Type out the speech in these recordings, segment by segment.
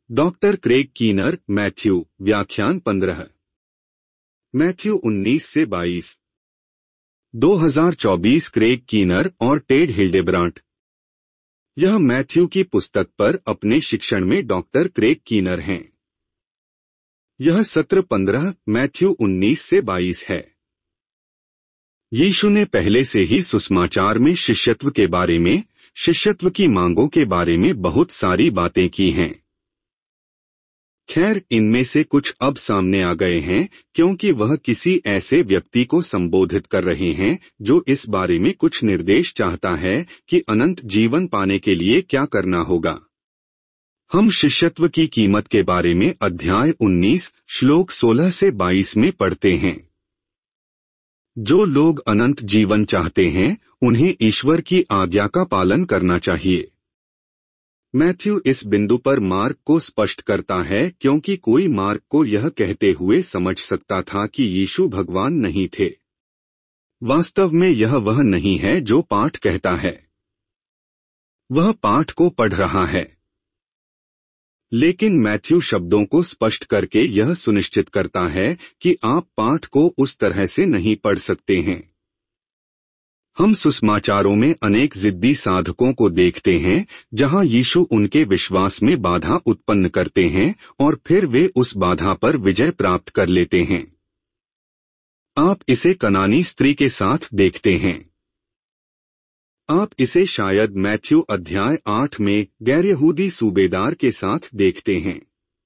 Doctor Craig keener, Matthew, व्याख्यान 15। Matthew 19 से 22। 2024 Craig Keener और टेड हिल्डेब्रांट। यह मैथ्यू की पुस्तक पर अपने शिक्षण में डॉक्टर क्रेग कीनर हैं। यह सत्र 15 मैथ्यू 19 से 22 है। यीशु ने पहले से ही सुसमाचार में शिष्यत्व के बारे में, शिष्यत्व की मांगों के बारे में बहुत सारी बातें की हैं। खैर, इनमें से कुछ अब सामने आ गए हैं क्योंकि वह किसी ऐसे व्यक्ति को संबोधित कर रहे हैं जो इस बारे में कुछ निर्देश चाहता है कि अनंत जीवन पाने के लिए क्या करना होगा। हम शिष्यत्व की कीमत के बारे में अध्याय 19 श्लोक 16 से 22 में पढ़ते हैं। जो लोग अनंत जीवन चाहते हैं उन्हें ईश्वर की आज्ञा का पालन करना चाहिए। मैथ्यू इस बिंदु पर मार्क को स्पष्ट करता है क्योंकि कोई मार्क को यह कहते हुए समझ सकता था कि यीशु भगवान नहीं थे। वास्तव में यह वह नहीं है जो पाठ कहता है। वह पाठ को पढ़ रहा है। लेकिन मैथ्यू शब्दों को स्पष्ट करके यह सुनिश्चित करता है कि आप पाठ को उस तरह से नहीं पढ़ सकते हैं। हम सुसमाचारों में अनेक जिद्दी साधकों को देखते हैं जहां यीशु उनके विश्वास में बाधा उत्पन्न करते हैं और फिर वे उस बाधा पर विजय प्राप्त कर लेते हैं। आप इसे कनानी स्त्री के साथ देखते हैं। आप इसे शायद मैथ्यू अध्याय 8 में गैर-यहूदी सूबेदार के साथ देखते हैं।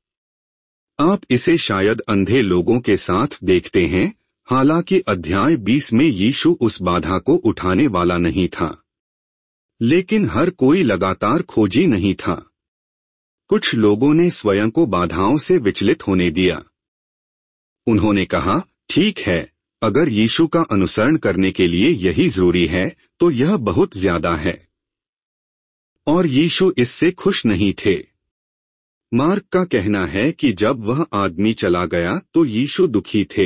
आप इसे शायद अंधे लोगों के साथ देखते हैं, हालांकि अध्याय 20 में यीशु उस बाधा को उठाने वाला नहीं था। लेकिन हर कोई लगातार खोजी नहीं था। कुछ लोगों ने स्वयं को बाधाओं से विचलित होने दिया। उन्होंने कहा, ठीक है, अगर यीशु का अनुसरण करने के लिए यही जरूरी है तो यह बहुत ज्यादा है। और यीशु इससे खुश नहीं थे। मार्क का कहना है कि जब वह आदमी चला गया तो यीशु दुखी थे।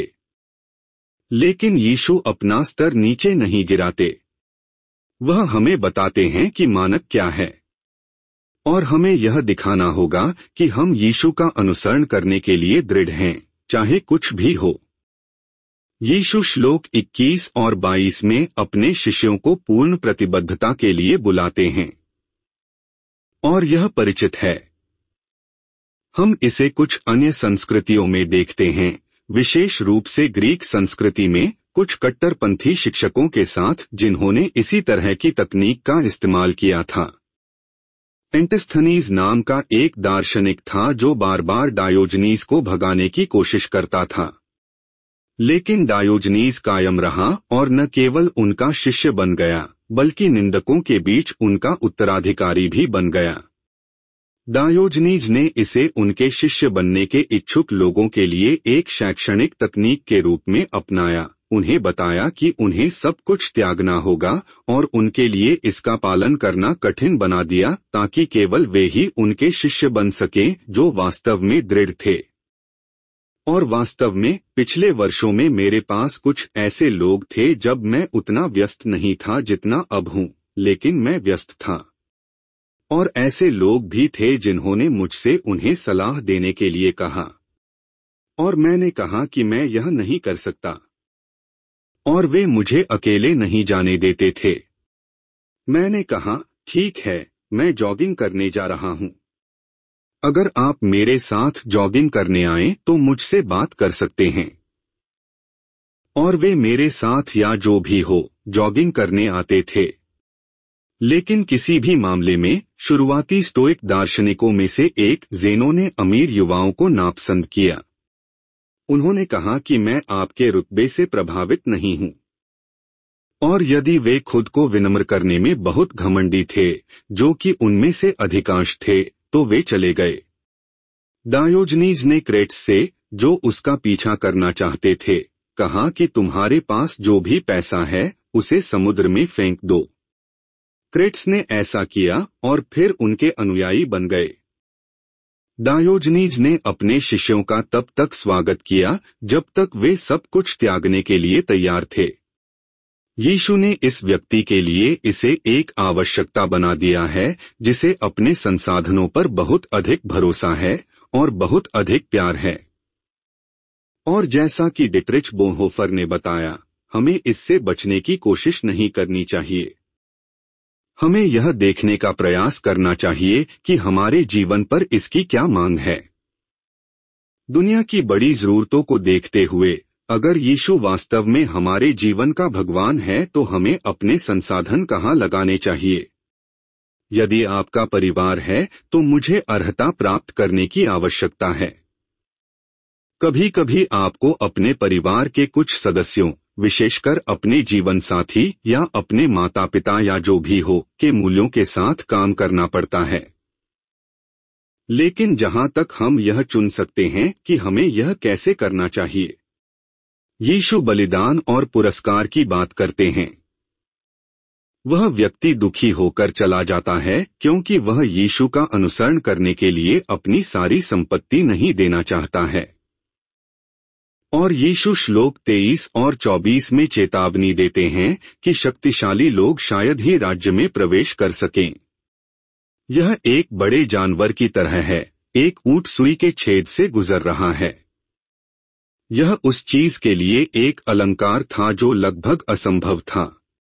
लेकिन यीशु अपना स्तर नीचे नहीं गिराते। वह हमें बताते हैं कि मानक क्या है। और हमें यह दिखाना होगा कि हम यीशु का अनुसरण करने के लिए दृढ़ हैं, चाहे कुछ भी हो। यीशु श्लोक 21 और 22 में अपने शिष्यों को पूर्ण प्रतिबद्धता के लिए बुलाते हैं। और यह परिचित है। हम इसे कुछ अन्य संस्कृतियों में देखते हैं, विशेष रूप से ग्रीक संस्कृति में कुछ कट्टरपंथी शिक्षकों के साथ जिन्होंने इसी तरह की तकनीक का इस्तेमाल किया था। एंटिस्थनीज नाम का एक दार्शनिक था जो बार बार डायोजनीज को भगाने की कोशिश करता था। लेकिन डायोजनीज कायम रहा और न केवल उनका शिष्य बन गया बल्कि निंदकों के बीच उनका उत्तराधिकारी भी बन गया। डायोजनीज ने इसे उनके शिष्य बनने के इच्छुक लोगों के लिए एक शैक्षणिक तकनीक के रूप में अपनाया। उन्हें बताया कि उन्हें सब कुछ त्यागना होगा और उनके लिए इसका पालन करना कठिन बना दिया ताकि केवल वे ही उनके शिष्य बन सकें जो वास्तव में दृढ़ थे। और वास्तव में पिछले वर्षों में मेरे पास कुछ ऐसे लोग थे जब मैं उतना व्यस्त नहीं था जितना अब हूँ, लेकिन मैं व्यस्त था। और ऐसे लोग भी थे जिन्होंने मुझसे उन्हें सलाह देने के लिए कहा। और मैंने कहा कि मैं यह नहीं कर सकता। और वे मुझे अकेले नहीं जाने देते थे। मैंने कहा, ठीक है, मैं जॉगिंग करने जा रहा हूँ। अगर आप मेरे साथ जॉगिंग करने आए तो मुझसे बात कर सकते हैं। और वे मेरे साथ या जो भी हो जॉगिंग करने आते थे। लेकिन किसी भी मामले में शुरुआती स्टोइक दार्शनिकों में से एक ज़ेनो ने अमीर युवाओं को नापसंद किया। उन्होंने कहा कि मैं आपके रुतबे से प्रभावित नहीं हूँ। और यदि वे खुद को विनम्र करने में बहुत घमंडी थे, जो कि उनमें से अधिकांश थे, तो वे चले गए। डायोजनीज ने क्रेट्स से, जो उसका पीछा करना चाहते थे, कहा कि तुम्हारे पास जो भी पैसा है उसे समुद्र में फेंक दो। क्रेट्स ने ऐसा किया और फिर उनके अनुयायी बन गए। डायोजनीज ने अपने शिष्यों का तब तक स्वागत किया जब तक वे सब कुछ त्यागने के लिए तैयार थे। यीशु ने इस व्यक्ति के लिए इसे एक आवश्यकता बना दिया है जिसे अपने संसाधनों पर बहुत अधिक भरोसा है और बहुत अधिक प्यार है। और जैसा कि डिट्रिच बोनहोफर ने बताया, हमें इससे बचने की कोशिश नहीं करनी चाहिए। हमें यह देखने का प्रयास करना चाहिए कि हमारे जीवन पर इसकी क्या मांग है। दुनिया की बड़ी जरूरतों को देखते हुए अगर यीशु वास्तव में हमारे जीवन का भगवान है तो हमें अपने संसाधन कहाँ लगाने चाहिए। यदि आपका परिवार है तो मुझे अर्हता प्राप्त करने की आवश्यकता है। कभी कभी आपको अपने परिवार के कुछ सदस्यों, विशेषकर अपने जीवन साथी या अपने माता पिता या जो भी हो, के मूल्यों के साथ काम करना पड़ता है। लेकिन जहां तक हम यह चुन सकते हैं कि हमें यह कैसे करना चाहिए, यीशु बलिदान और पुरस्कार की बात करते हैं। वह व्यक्ति दुखी होकर चला जाता है क्योंकि वह यीशु का अनुसरण करने के लिए अपनी सारी संपत्ति नहीं देना चाहता है। और यीशु श्लोक 23 और 24 में चेतावनी देते हैं कि शक्तिशाली लोग शायद ही राज्य में प्रवेश कर सकें। यह एक बड़े जानवर की तरह है, एक ऊंट सुई के छेद से गुजर रहा है। यह उस चीज के लिए एक अलंकार था जो लगभग असंभव था।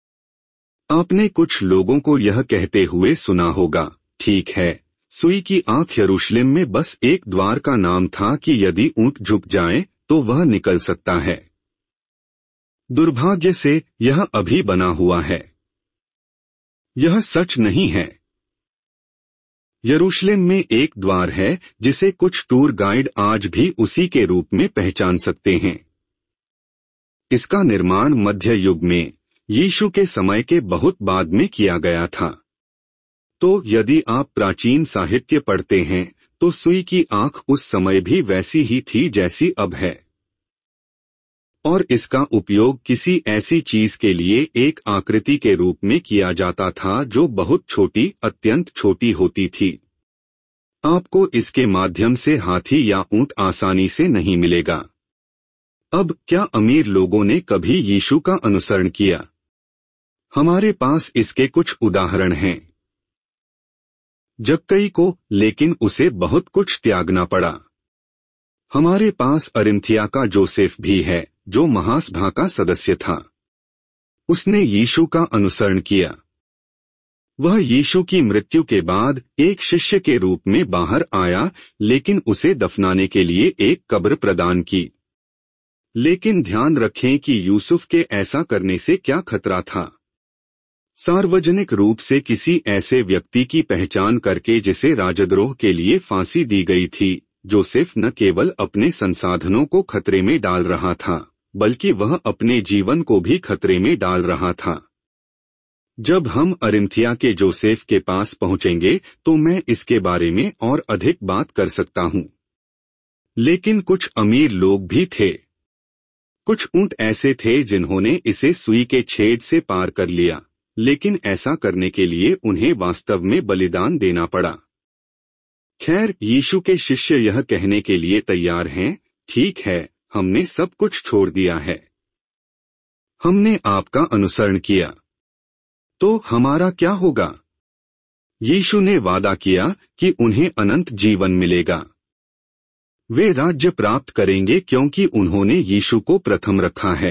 आपने कुछ लोगों को यह कहते हुए सुना होगा, ठीक है, सुई की आंख यरूशलेम में बस एक द्वार का नाम था कि यदि ऊंट झुक जाए तो वह निकल सकता है। दुर्भाग्य से यह अभी बना हुआ है। यह सच नहीं है। यरूशलेम में एक द्वार है जिसे कुछ टूर गाइड आज भी उसी के रूप में पहचान सकते हैं। इसका निर्माण मध्य युग में यीशु के समय के बहुत बाद में किया गया था। तो यदि आप प्राचीन साहित्य पढ़ते हैं तो सुई की आंख उस समय भी वैसी ही थी जैसी अब है। और इसका उपयोग किसी ऐसी चीज के लिए एक आकृति के रूप में किया जाता था जो बहुत छोटी, अत्यंत छोटी होती थी। आपको इसके माध्यम से हाथी या ऊंट आसानी से नहीं मिलेगा। अब क्या अमीर लोगों ने कभी यीशु का अनुसरण किया? हमारे पास इसके कुछ उदाहरण हैं। जक्कई को, लेकिन उसे बहुत कुछ त्यागना पड़ा। हमारे पास अरिमथिया का जोसेफ भी है, जो महासभा का सदस्य था। उसने यीशु का अनुसरण किया। वह यीशु की मृत्यु के बाद एक शिष्य के रूप में बाहर आया, लेकिन उसे दफनाने के लिए एक कब्र प्रदान की। लेकिन ध्यान रखें कि यूसुफ के ऐसा करने से क्या खतरा था। सार्वजनिक रूप से किसी ऐसे व्यक्ति की पहचान करके जिसे राजद्रोह के लिए फांसी दी गई थी, जोसेफ न केवल अपने संसाधनों को खतरे में डाल रहा था, बल्कि वह अपने जीवन को भी खतरे में डाल रहा था। जब हम अरिमथिया के जोसेफ के पास पहुंचेंगे तो मैं इसके बारे में और अधिक बात कर सकता हूं। लेकिन कुछ अमीर लोग भी थे। कुछ ऊंट ऐसे थे जिन्होंने इसे सुई के छेद से पार कर लिया, लेकिन ऐसा करने के लिए उन्हें वास्तव में बलिदान देना पड़ा। खैर, यीशु के शिष्य यह कहने के लिए तैयार हैं, ठीक है, हमने सब कुछ छोड़ दिया है। हमने आपका अनुसरण किया। तो हमारा क्या होगा? यीशु ने वादा किया कि उन्हें अनंत जीवन मिलेगा। वे राज्य प्राप्त करेंगे क्योंकि उन्होंने यीशु को प्रथम रखा है।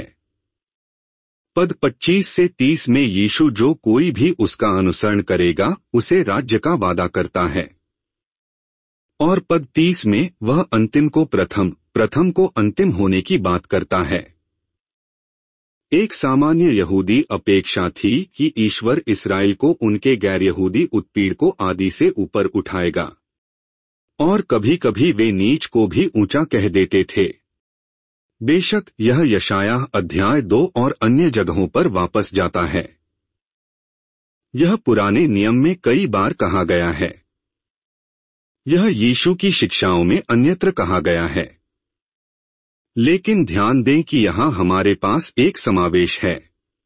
पद 25 से 30 में यीशु जो कोई भी उसका अनुसरण करेगा उसे राज्य का वादा करता है। और पद 30 में वह अंतिम को प्रथम, प्रथम को अंतिम होने की बात करता है। एक सामान्य यहूदी अपेक्षा थी कि ईश्वर इस्राएल को उनके गैर यहूदी उत्पीड़कों आदि से ऊपर उठाएगा, और कभी कभी वे नीच को भी ऊंचा कह देते थे। बेशक यह यशायाह अध्याय 2 और अन्य जगहों पर वापस जाता है। यह पुराने नियम में कई बार कहा गया है। यह यीशु की शिक्षाओं में अन्यत्र कहा गया है। लेकिन ध्यान दें कि यहाँ हमारे पास एक समावेश है।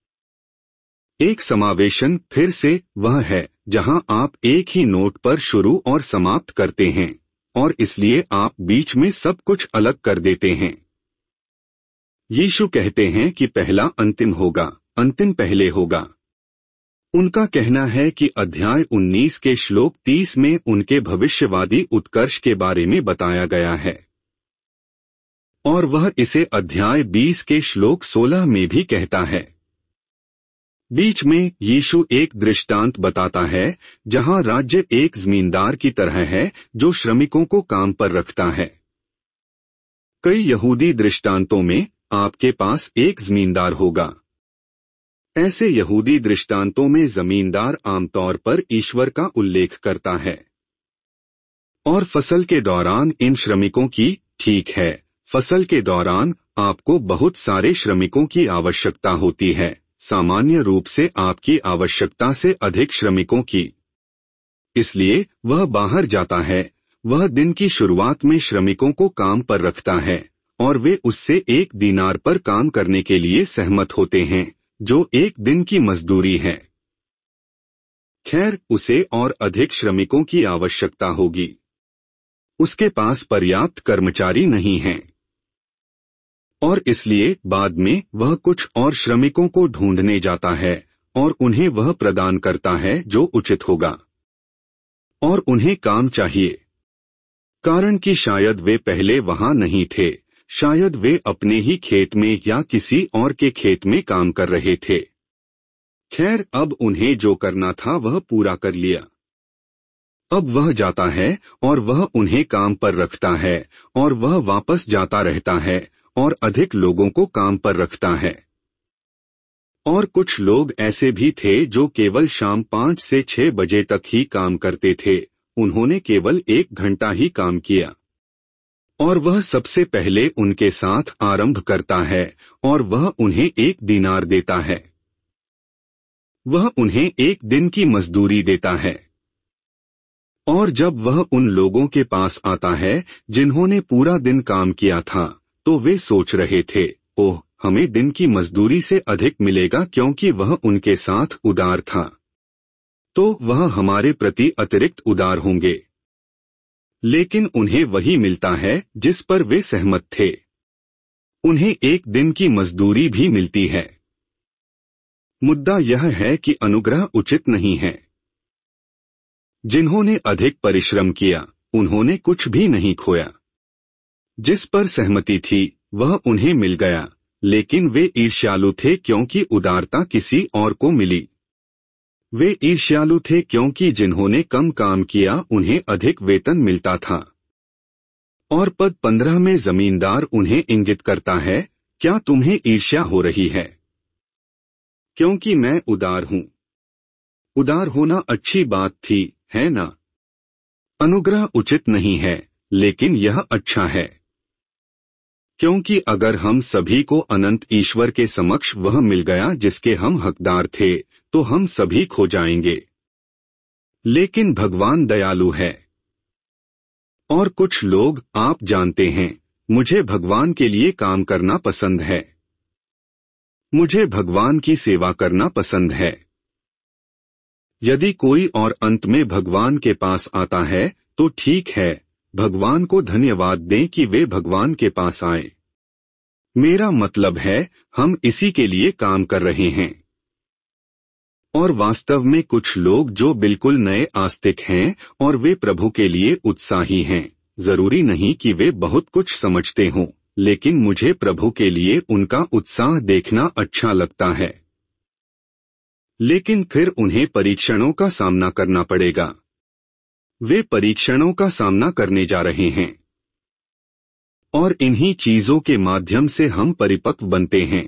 एक समावेशन फिर से वह है जहां आप एक ही नोट पर शुरू और समाप्त करते हैं, और इसलिए आप बीच में सब कुछ अलग कर देते हैं। यीशु कहते हैं कि पहला अंतिम होगा, अंतिम पहले होगा। उनका कहना है कि अध्याय 19 के श्लोक 30 में उनके भविष्यवादी उत्कर्ष के बारे में बताया गया है, और वह इसे अध्याय 20 के श्लोक 16 में भी कहता है। बीच में यीशु एक दृष्टांत बताता है जहां राज्य एक जमींदार की तरह है जो श्रमिकों को काम पर रखता है। कई यहूदी दृष्टांतों में आपके पास एक जमींदार होगा। ऐसे यहूदी दृष्टांतों में जमींदार आमतौर पर ईश्वर का उल्लेख करता है। और फसल के दौरान इन श्रमिकों की, ठीक है, फसल के दौरान आपको बहुत सारे श्रमिकों की आवश्यकता होती है, सामान्य रूप से आपकी आवश्यकता से अधिक श्रमिकों की। इसलिए वह बाहर जाता है, वह दिन की शुरुआत में श्रमिकों को काम पर रखता है और वे उससे 1 दीनार पर काम करने के लिए सहमत होते हैं, जो 1 दिन की मजदूरी है। खैर, उसे और अधिक श्रमिकों की आवश्यकता होगी। उसके पास पर्याप्त कर्मचारी नहीं हैं, और इसलिए बाद में वह कुछ और श्रमिकों को ढूंढने जाता है और उन्हें वह प्रदान करता है जो उचित होगा। और उन्हें काम चाहिए, कारण कि शायद वे पहले वहां नहीं थे, शायद वे अपने ही खेत में या किसी और के खेत में काम कर रहे थे। खैर, अब उन्हें जो करना था वह पूरा कर लिया। अब वह जाता है और वह उन्हें काम पर रखता है और वह वापस जाता रहता है और अधिक लोगों को काम पर रखता है। और कुछ लोग ऐसे भी थे जो केवल शाम 5 से 6 बजे तक ही काम करते थे, उन्होंने केवल 1 घंटा ही काम किया। और वह सबसे पहले उनके साथ आरंभ करता है और वह उन्हें 1 दीनार देता है। वह उन्हें 1 दिन की मजदूरी देता है। और जब वह उन लोगों के पास आता है जिन्होंने पूरा दिन काम किया था, तो वे सोच रहे थे, ओह, हमें दिन की मजदूरी से अधिक मिलेगा क्योंकि वह उनके साथ उदार था, तो वह हमारे प्रति अतिरिक्त उदार होंगे। लेकिन उन्हें वही मिलता है जिस पर वे सहमत थे। उन्हें 1 दिन की मजदूरी भी मिलती है। मुद्दा यह है कि अनुग्रह उचित नहीं है। जिन्होंने अधिक परिश्रम किया, उन्होंने कुछ भी नहीं खोया। जिस पर सहमति थी वह उन्हें मिल गया, लेकिन वे ईर्ष्यालु थे क्योंकि उदारता किसी और को मिली। वे ईर्ष्यालु थे क्योंकि जिन्होंने कम काम किया उन्हें अधिक वेतन मिलता था। और पद 15 में जमींदार उन्हें इंगित करता है, क्या तुम्हें ईर्ष्या हो रही है क्योंकि मैं उदार हूं? उदार होना अच्छी बात थी, है ना? अनुग्रह उचित नहीं है, लेकिन यह अच्छा है, क्योंकि अगर हम सभी को अनंत ईश्वर के समक्ष वह मिल गया जिसके हम हकदार थे, तो हम सभी खो जाएंगे। लेकिन भगवान दयालु है। और कुछ लोग, आप जानते हैं, मुझे भगवान के लिए काम करना पसंद है, मुझे भगवान की सेवा करना पसंद है। यदि कोई और अंत में भगवान के पास आता है तो ठीक है, भगवान को धन्यवाद दें कि वे भगवान के पास आए। मेरा मतलब है, हम इसी के लिए काम कर रहे हैं। और वास्तव में कुछ लोग जो बिल्कुल नए आस्तिक हैं और वे प्रभु के लिए उत्साही हैं, जरूरी नहीं कि वे बहुत कुछ समझते हों, लेकिन मुझे प्रभु के लिए उनका उत्साह देखना अच्छा लगता है। लेकिन फिर उन्हें परीक्षणों का सामना करना पड़ेगा। वे परीक्षणों का सामना करने जा रहे हैं, और इन्हीं चीजों के माध्यम से हम परिपक्व बनते हैं।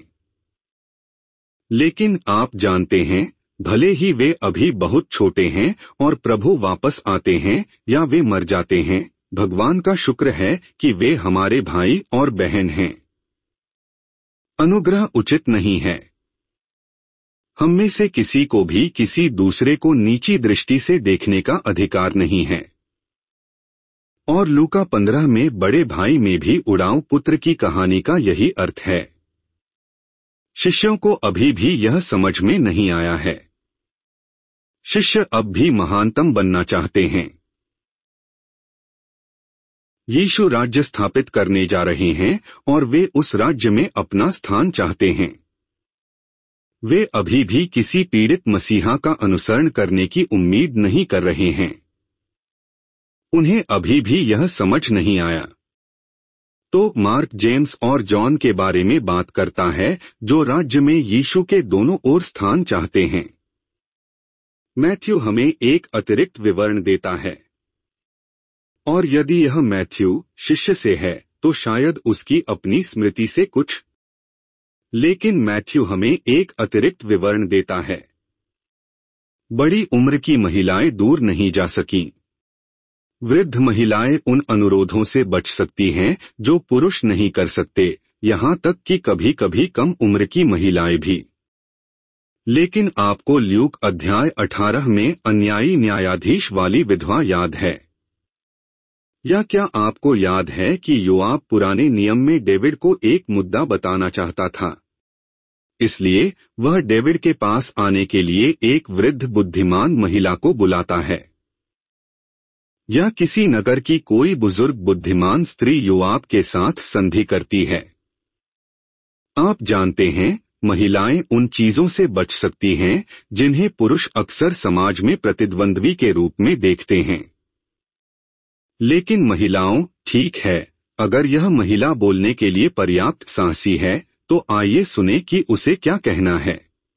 लेकिन आप जानते हैं, भले ही वे अभी बहुत छोटे हैं और प्रभु वापस आते हैं या वे मर जाते हैं, भगवान का शुक्र है कि वे हमारे भाई और बहन हैं। अनुग्रह उचित नहीं है। हम में से किसी को भी किसी दूसरे को नीची दृष्टि से देखने का अधिकार नहीं है। और लूका 15 में बड़े भाई में भी उड़ाऊ पुत्र की कहानी का यही अर्थ है। शिष्यों को अभी भी यह समझ में नहीं आया है। शिष्य अब भी महानतम बनना चाहते हैं। यीशु राज्य स्थापित करने जा रहे हैं और वे उस राज्य में अपना स्थान चाहते हैं। वे अभी भी किसी पीड़ित मसीहा का अनुसरण करने की उम्मीद नहीं कर रहे हैं। उन्हें अभी भी यह समझ नहीं आया। तो मार्क जेम्स और जॉन के बारे में बात करता है, जो राज्य में यीशु के दोनों ओर स्थान चाहते हैं। मैथ्यू हमें एक अतिरिक्त विवरण देता है, और यदि यह मैथ्यू शिष्य से है तो शायद उसकी अपनी स्मृति से कुछ, लेकिन मैथ्यू हमें एक अतिरिक्त विवरण देता है। बड़ी उम्र की महिलाएं दूर नहीं जा सकीं। वृद्ध महिलाएं उन अनुरोधों से बच सकती हैं जो पुरुष नहीं कर सकते, यहां तक कि कभी कभी कम उम्र की महिलाएं भी। लेकिन आपको ल्यूक अध्याय 18 में अन्यायी न्यायाधीश वाली विधवा याद है? या क्या आपको याद है कि योआब पुराने नियम में डेविड को एक मुद्दा बताना चाहता था, इसलिए वह डेविड के पास आने के लिए एक वृद्ध बुद्धिमान महिला को बुलाता है। या किसी नगर की कोई बुजुर्ग बुद्धिमान स्त्री योआब के साथ संधि करती है। आप जानते हैं, महिलाएं उन चीजों से बच सकती हैं जिन्हें पुरुष अक्सर समाज में प्रतिद्वंद्वी के रूप में देखते हैं। लेकिन महिलाओं, ठीक है, अगर यह महिला बोलने के लिए पर्याप्त साहसी है तो आइए सुने कि उसे क्या कहना है।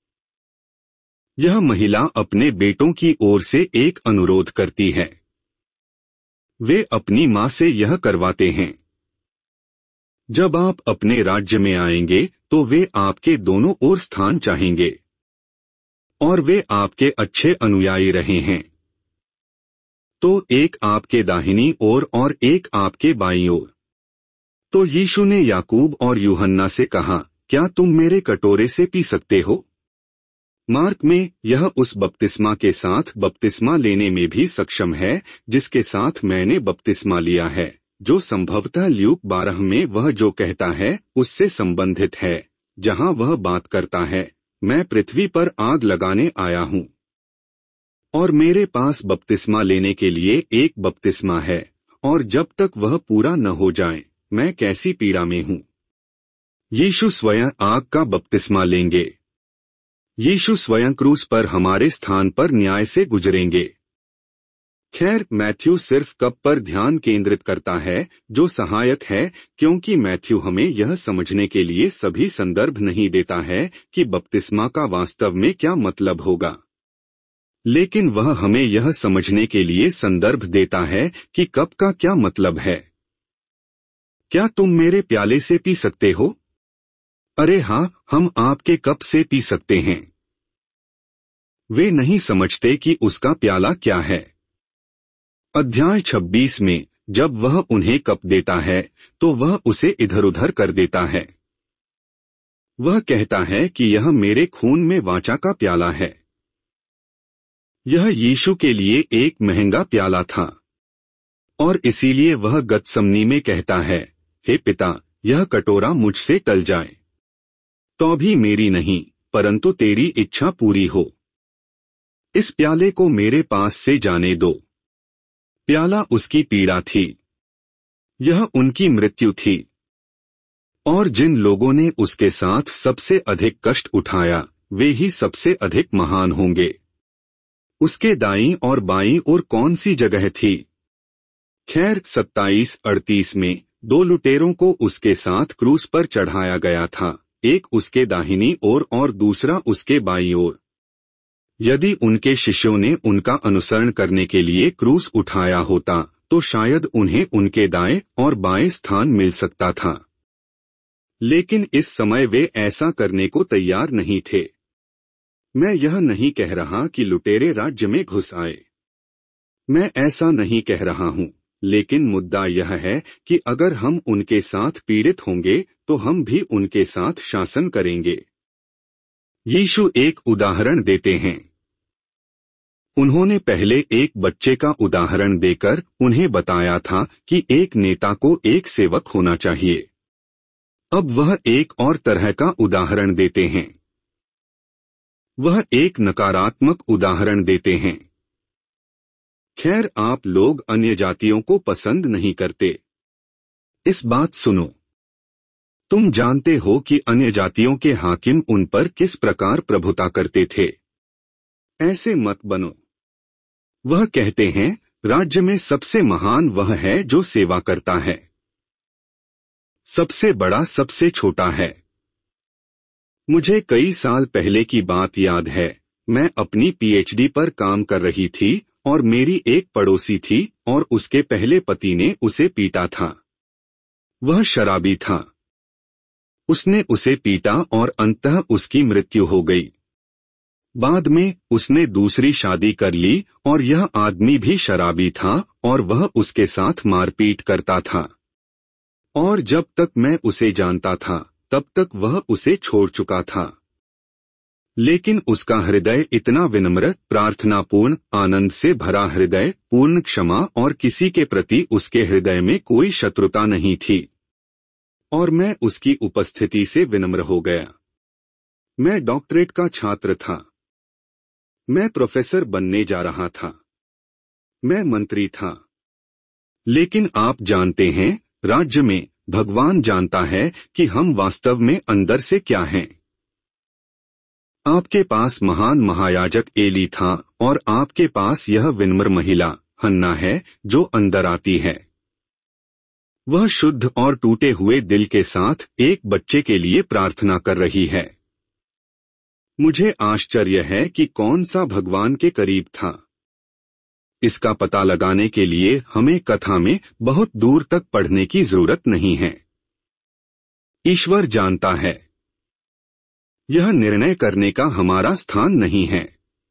यह महिला अपने बेटों की ओर से एक अनुरोध करती है। वे अपनी मां से यह करवाते हैं। जब आप अपने राज्य में आएंगे तो वे आपके दोनों ओर स्थान चाहेंगे, और वे आपके अच्छे अनुयायी रहे हैं। तो एक आपके दाहिनी ओर और एक आपके बाईं ओर। तो यीशु ने याकूब और यूहन्ना से कहा, क्या तुम मेरे कटोरे से पी सकते हो? मार्क में यह उस बपतिस्मा के साथ बपतिस्मा लेने में भी सक्षम है जिसके साथ मैंने बपतिस्मा लिया है, जो संभवतः ल्यूक 12 में वह जो कहता है उससे संबंधित है, जहां वह बात करता है, मैं पृथ्वी पर आग लगाने आया हूं और मेरे पास बपतिस्मा लेने के लिए एक बपतिस्मा है, और जब तक वह पूरा न हो जाए मैं कैसी पीड़ा में हूं। यीशु स्वयं आग का बपतिस्मा लेंगे। यीशु स्वयं क्रूस पर हमारे स्थान पर न्याय से गुजरेंगे। खैर, मैथ्यू सिर्फ कप पर ध्यान केंद्रित करता है, जो सहायक है, क्योंकि मैथ्यू हमें यह समझने के लिए सभी संदर्भ नहीं देता है कि बपतिस्मा का वास्तव में क्या मतलब होगा, लेकिन वह हमें यह समझने के लिए संदर्भ देता है कि कप का क्या मतलब है। क्या तुम मेरे प्याले से पी सकते हो? अरे हाँ, हम आपके कप से पी सकते हैं। वे नहीं समझते कि उसका प्याला क्या है। अध्याय 26 में जब वह उन्हें कप देता है तो वह उसे इधर उधर कर देता है। वह कहता है कि यह मेरे खून में वाचा का प्याला है। यह यीशु के लिए एक महंगा प्याला था, और इसीलिए वह गतसमनी में कहता है, हे पिता, यह कटोरा मुझसे टल जाए, तो भी मेरी नहीं परंतु तेरी इच्छा पूरी हो। इस प्याले को मेरे पास से जाने दो। प्याला उसकी पीड़ा थी, यह उनकी मृत्यु थी, और जिन लोगों ने उसके साथ सबसे अधिक कष्ट उठाया वे ही सबसे अधिक महान होंगे। उसके दाईं और बाईं ओर कौन सी जगह थी? खैर, 27-38 में 2 लुटेरों को उसके साथ क्रूस पर चढ़ाया गया था, एक उसके दाहिनी ओर और दूसरा उसके बाईं ओर। यदि उनके शिष्यों ने उनका अनुसरण करने के लिए क्रूस उठाया होता तो शायद उन्हें उनके दाएं और बाएं स्थान मिल सकता था, लेकिन इस समय वे ऐसा करने को तैयार नहीं थे। मैं यह नहीं कह रहा कि लुटेरे राज्य में घुस आए, मैं ऐसा नहीं कह रहा हूं, लेकिन मुद्दा यह है कि अगर हम उनके साथ पीड़ित होंगे तो हम भी उनके साथ शासन करेंगे। यीशु एक उदाहरण देते हैं। उन्होंने पहले एक बच्चे का उदाहरण देकर उन्हें बताया था कि एक नेता को एक सेवक होना चाहिए। अब वह एक और तरह का उदाहरण देते हैं। वह एक नकारात्मक उदाहरण देते हैं। खैर, आप लोग अन्य जातियों को पसंद नहीं करते। इस बात सुनो। तुम जानते हो कि अन्य जातियों के हाकिम उन पर किस प्रकार प्रभुता करते थे। ऐसे मत बनो। वह कहते हैं, राज्य में सबसे महान वह है जो सेवा करता है। सबसे बड़ा सबसे छोटा है। मुझे कई साल पहले की बात याद है। मैं अपनी पीएचडी पर काम कर रही थी और मेरी एक पड़ोसी थी और उसके पहले पति ने उसे पीटा था। वह शराबी था। उसने उसे पीटा और अंततः उसकी मृत्यु हो गई। बाद में उसने दूसरी शादी कर ली और यह आदमी भी शराबी था और वह उसके साथ मारपीट करता था। और जब तक मैं उसे जानता था तब तक वह उसे छोड़ चुका था। लेकिन उसका हृदय इतना विनम्र, प्रार्थनापूर्ण, आनंद से भरा हृदय, पूर्ण क्षमा और किसी के प्रति उसके हृदय में कोई शत्रुता नहीं थी। और मैं उसकी उपस्थिति से विनम्र हो गया। मैं डॉक्टरेट का छात्र था। मैं प्रोफेसर बनने जा रहा था। मैं मंत्री था। लेकिन आप जानते हैं, राज्य में भगवान जानता है कि हम वास्तव में अंदर से क्या हैं। आपके पास महान महायाजक एली था और आपके पास यह विनम्र महिला हन्ना है जो अंदर आती है। वह शुद्ध और टूटे हुए दिल के साथ एक बच्चे के लिए प्रार्थना कर रही है। मुझे आश्चर्य है कि कौन सा भगवान के करीब था। इसका पता लगाने के लिए हमें कथा में बहुत दूर तक पढ़ने की जरूरत नहीं है। ईश्वर जानता है। यह निर्णय करने का हमारा स्थान नहीं है।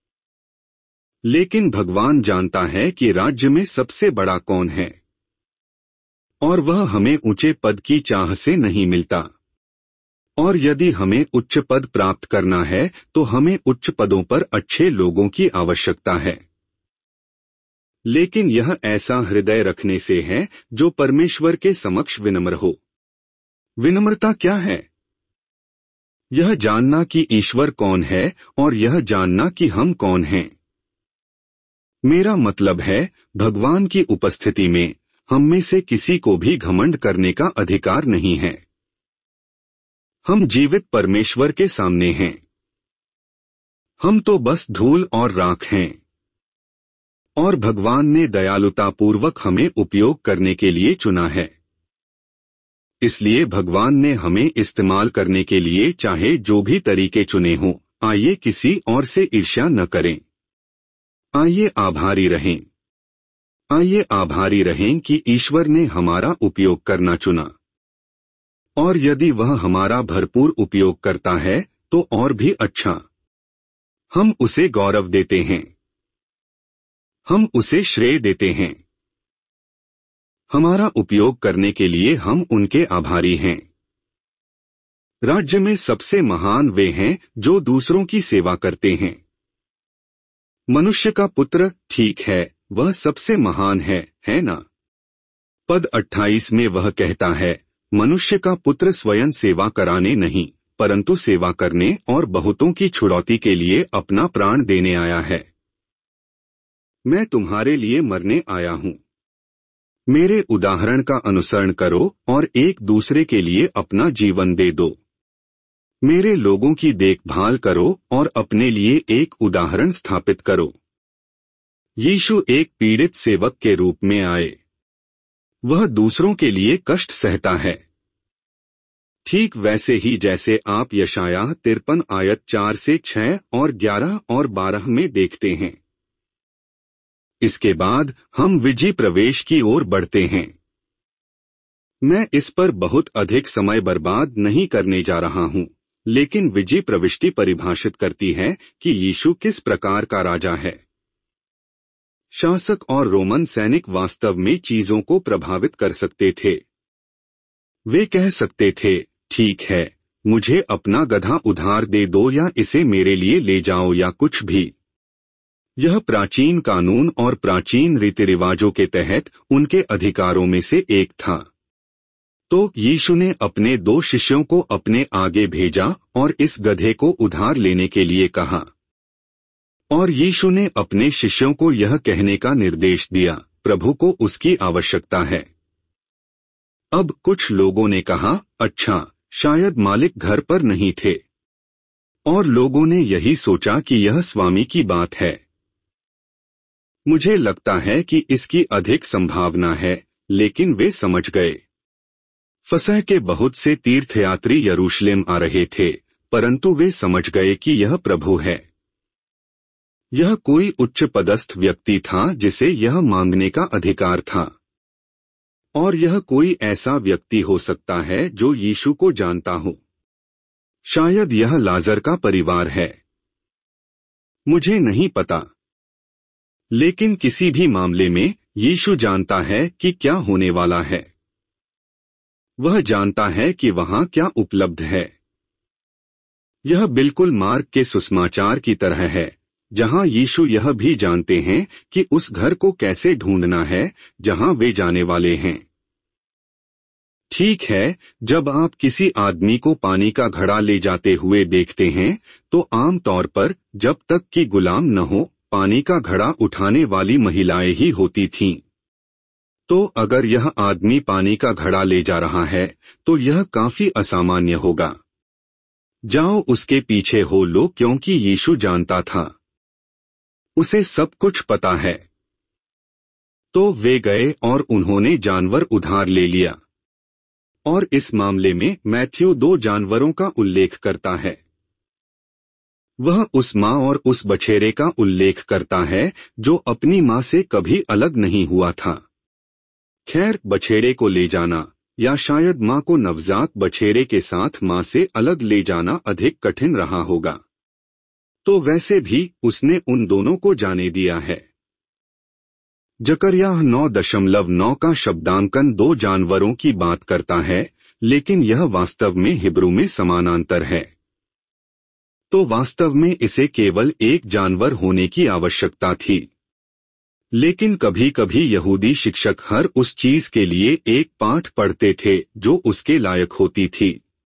लेकिन भगवान जानता है कि राज्य में सबसे बड़ा कौन है। और वह हमें ऊंचे पद की चाह से नहीं मिलता। और यदि हमें उच्च पद प्राप्त करना है तो हमें उच्च पदों पर अच्छे लोगों की आवश्यकता है। लेकिन यह ऐसा हृदय रखने से है जो परमेश्वर के समक्ष विनम्र हो। विनम्रता क्या है? यह जानना कि ईश्वर कौन है और यह जानना कि हम कौन हैं। मेरा मतलब है, भगवान की उपस्थिति में हम में से किसी को भी घमंड करने का अधिकार नहीं है। हम जीवित परमेश्वर के सामने हैं। हम तो बस धूल और राख हैं। और भगवान ने दयालुतापूर्वक हमें उपयोग करने के लिए चुना है। इसलिए भगवान ने हमें इस्तेमाल करने के लिए चाहे जो भी तरीके चुने हों, आइए किसी और से ईर्ष्या न करें। आइए आभारी रहें। आइए आभारी रहें कि ईश्वर ने हमारा उपयोग करना चुना। और यदि वह हमारा भरपूर उपयोग करता है तो और भी अच्छा। हम उसे गौरव देते हैं। हम उसे श्रेय देते हैं। हमारा उपयोग करने के लिए हम उनके आभारी हैं। राज्य में सबसे महान वे हैं जो दूसरों की सेवा करते हैं। मनुष्य का पुत्र, ठीक है, वह सबसे महान है ना? पद 28 में वह कहता है, मनुष्य का पुत्र स्वयं सेवा कराने नहीं परंतु सेवा करने और बहुतों की छुड़ौती के लिए अपना प्राण देने आया है। मैं तुम्हारे लिए मरने आया हूं। मेरे उदाहरण का अनुसरण करो और एक दूसरे के लिए अपना जीवन दे दो। मेरे लोगों की देखभाल करो और अपने लिए एक उदाहरण स्थापित करो। यीशु एक पीड़ित सेवक के रूप में आए। वह दूसरों के लिए कष्ट सहता है। ठीक वैसे ही जैसे आप यशायाह 53 आयत 4 से 6 और 11 और 12 में देखते हैं। इसके बाद हम विजय प्रवेश की ओर बढ़ते हैं। मैं इस पर बहुत अधिक समय बर्बाद नहीं करने जा रहा हूं, लेकिन विजय प्रविष्टि परिभाषित करती है कि यीशु किस प्रकार का राजा है। शासक और रोमन सैनिक वास्तव में चीजों को प्रभावित कर सकते थे। वे कह सकते थे, ठीक है, मुझे अपना गधा उधार दे दो या इसे मेरे लिए ले जाओ या कुछ भी। यह प्राचीन कानून और प्राचीन रीति रिवाजों के तहत उनके अधिकारों में से एक था। तो यीशु ने अपने 2 शिष्यों को अपने आगे भेजा और इस गधे को उधार लेने के लिए कहा। और यीशु ने अपने शिष्यों को यह कहने का निर्देश दिया, प्रभु को उसकी आवश्यकता है। अब कुछ लोगों ने कहा, अच्छा, शायद मालिक घर पर नहीं थे और लोगों ने यही सोचा कि यह स्वामी की बात है। मुझे लगता है कि इसकी अधिक संभावना है, लेकिन वे समझ गए। फसह के बहुत से तीर्थयात्री यरूशलेम आ रहे थे, परंतु वे समझ गए कि यह प्रभु है। यह कोई उच्च पदस्थ व्यक्ति था जिसे यह मांगने का अधिकार था, और यह कोई ऐसा व्यक्ति हो सकता है जो यीशु को जानता हो। शायद यह लाजर का परिवार है, मुझे नहीं पता। लेकिन किसी भी मामले में यीशु जानता है कि क्या होने वाला है। वह जानता है कि वहां क्या उपलब्ध है। यह बिल्कुल मार्क के सुसमाचार की तरह है, जहां यीशु यह भी जानते हैं कि उस घर को कैसे ढूंढना है जहां वे जाने वाले हैं। ठीक है, जब आप किसी आदमी को पानी का घड़ा ले जाते हुए देखते हैं, तो आम तौर पर जब तक कि गुलाम न हो, पानी का घड़ा उठाने वाली महिलाएं ही होती थीं। तो अगर यह आदमी पानी का घड़ा ले जा रहा है, तो यह काफी असामान्य होगा। जाओ उसके पीछे हो लो, क्योंकि यीशु जानता था, उसे सब कुछ पता है। तो वे गए और उन्होंने जानवर उधार ले लिया। और इस मामले में मैथ्यू 2 जानवरों का उल्लेख करता है। वह उस माँ और उस बछेरे का उल्लेख करता है जो अपनी माँ से कभी अलग नहीं हुआ था। खैर, बछेरे को ले जाना या शायद माँ को नवजात बछेरे के साथ माँ से अलग ले जाना अधिक कठिन रहा होगा। तो वैसे भी उसने उन दोनों को जाने दिया है। जकरयाह 9.9 का शब्दांकन 2 जानवरों की बात करता है, लेकिन यह वास्तव में हिब्रू में समानांतर है। तो वास्तव में इसे केवल एक जानवर होने की आवश्यकता थी। लेकिन कभी कभी यहूदी शिक्षक हर उस चीज के लिए एक पाठ पढ़ते थे जो उसके लायक होती थी।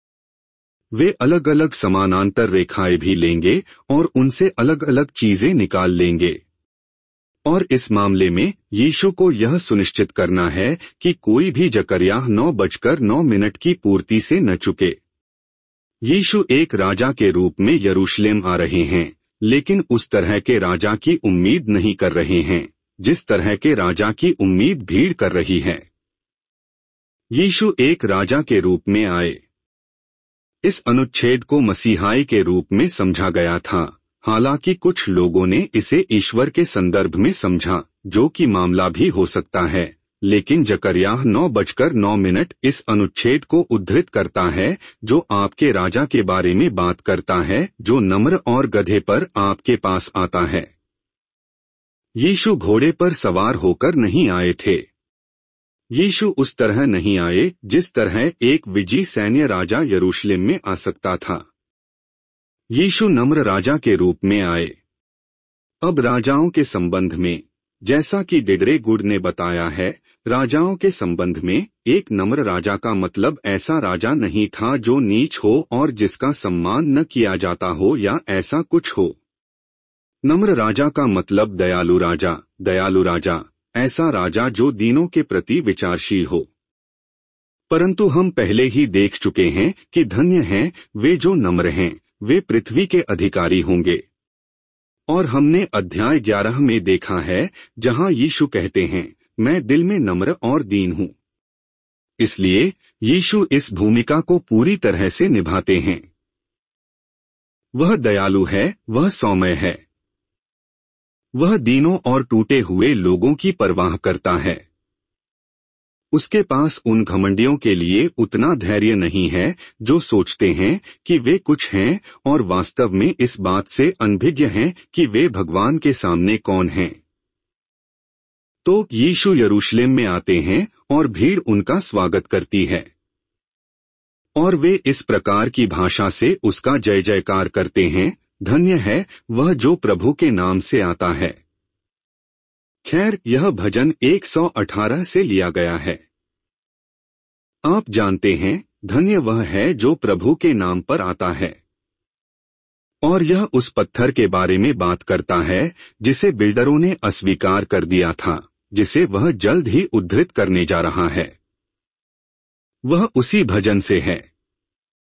वे अलग अलग समानांतर रेखाएं भी लेंगे और उनसे अलग अलग चीजें निकाल लेंगे। और इस मामले में यीशु को यह सुनिश्चित करना है कि कोई भी जकरयाह 9:09 की पूर्ति से न चुके। यीशु एक राजा के रूप में यरूशलेम आ रहे हैं, लेकिन उस तरह के राजा की उम्मीद नहीं कर रहे हैं जिस तरह के राजा की उम्मीद भीड़ कर रही है। यीशु एक राजा के रूप में आए। इस अनुच्छेद को मसीहाई के रूप में समझा गया था, हालांकि कुछ लोगों ने इसे ईश्वर के संदर्भ में समझा, जो कि मामला भी हो सकता है। लेकिन जकरयाह 9:09 इस अनुच्छेद को उद्धृत करता है जो आपके राजा के बारे में बात करता है, जो नम्र और गधे पर आपके पास आता है। यीशु घोड़े पर सवार होकर नहीं आए थे। यीशु उस तरह नहीं आए जिस तरह एक विजयी सैन्य राजा यरूशलेम में आ सकता था। यीशु नम्र राजा के रूप में आए। अब राजाओं के संबंध में, जैसा कि डिडरे गुड ने बताया है, राजाओं के संबंध में एक नम्र राजा का मतलब ऐसा राजा नहीं था जो नीच हो और जिसका सम्मान न किया जाता हो या ऐसा कुछ हो। नम्र राजा का मतलब दयालु राजा, ऐसा राजा जो दीनों के प्रति विचारशील हो। परंतु हम पहले ही देख चुके हैं कि धन्य हैं वे जो नम्र हैं, वे पृथ्वी के अधिकारी होंगे। और हमने अध्याय 11 में देखा है जहां यीशु कहते हैं, मैं दिल में नम्र और दीन हूं। इसलिए यीशु इस भूमिका को पूरी तरह से निभाते हैं। वह दयालु है, वह सौम्य है, वह दीनों और टूटे हुए लोगों की परवाह करता है। उसके पास उन घमंडियों के लिए उतना धैर्य नहीं है जो सोचते हैं कि वे कुछ हैं और वास्तव में इस बात से अनभिज्ञ हैं कि वे भगवान के सामने कौन हैं। तो यीशु यरूशलेम में आते हैं और भीड़ उनका स्वागत करती है और वे इस प्रकार की भाषा से उसका जय जयकार करते हैं, धन्य है वह जो प्रभु के नाम से आता है। खैर, यह भजन 118 से लिया गया है। आप जानते हैं, धन्य वह है जो प्रभु के नाम पर आता है। और यह उस पत्थर के बारे में बात करता है जिसे बिल्डरों ने अस्वीकार कर दिया था, जिसे वह जल्द ही उद्धृत करने जा रहा है। वह उसी भजन से है।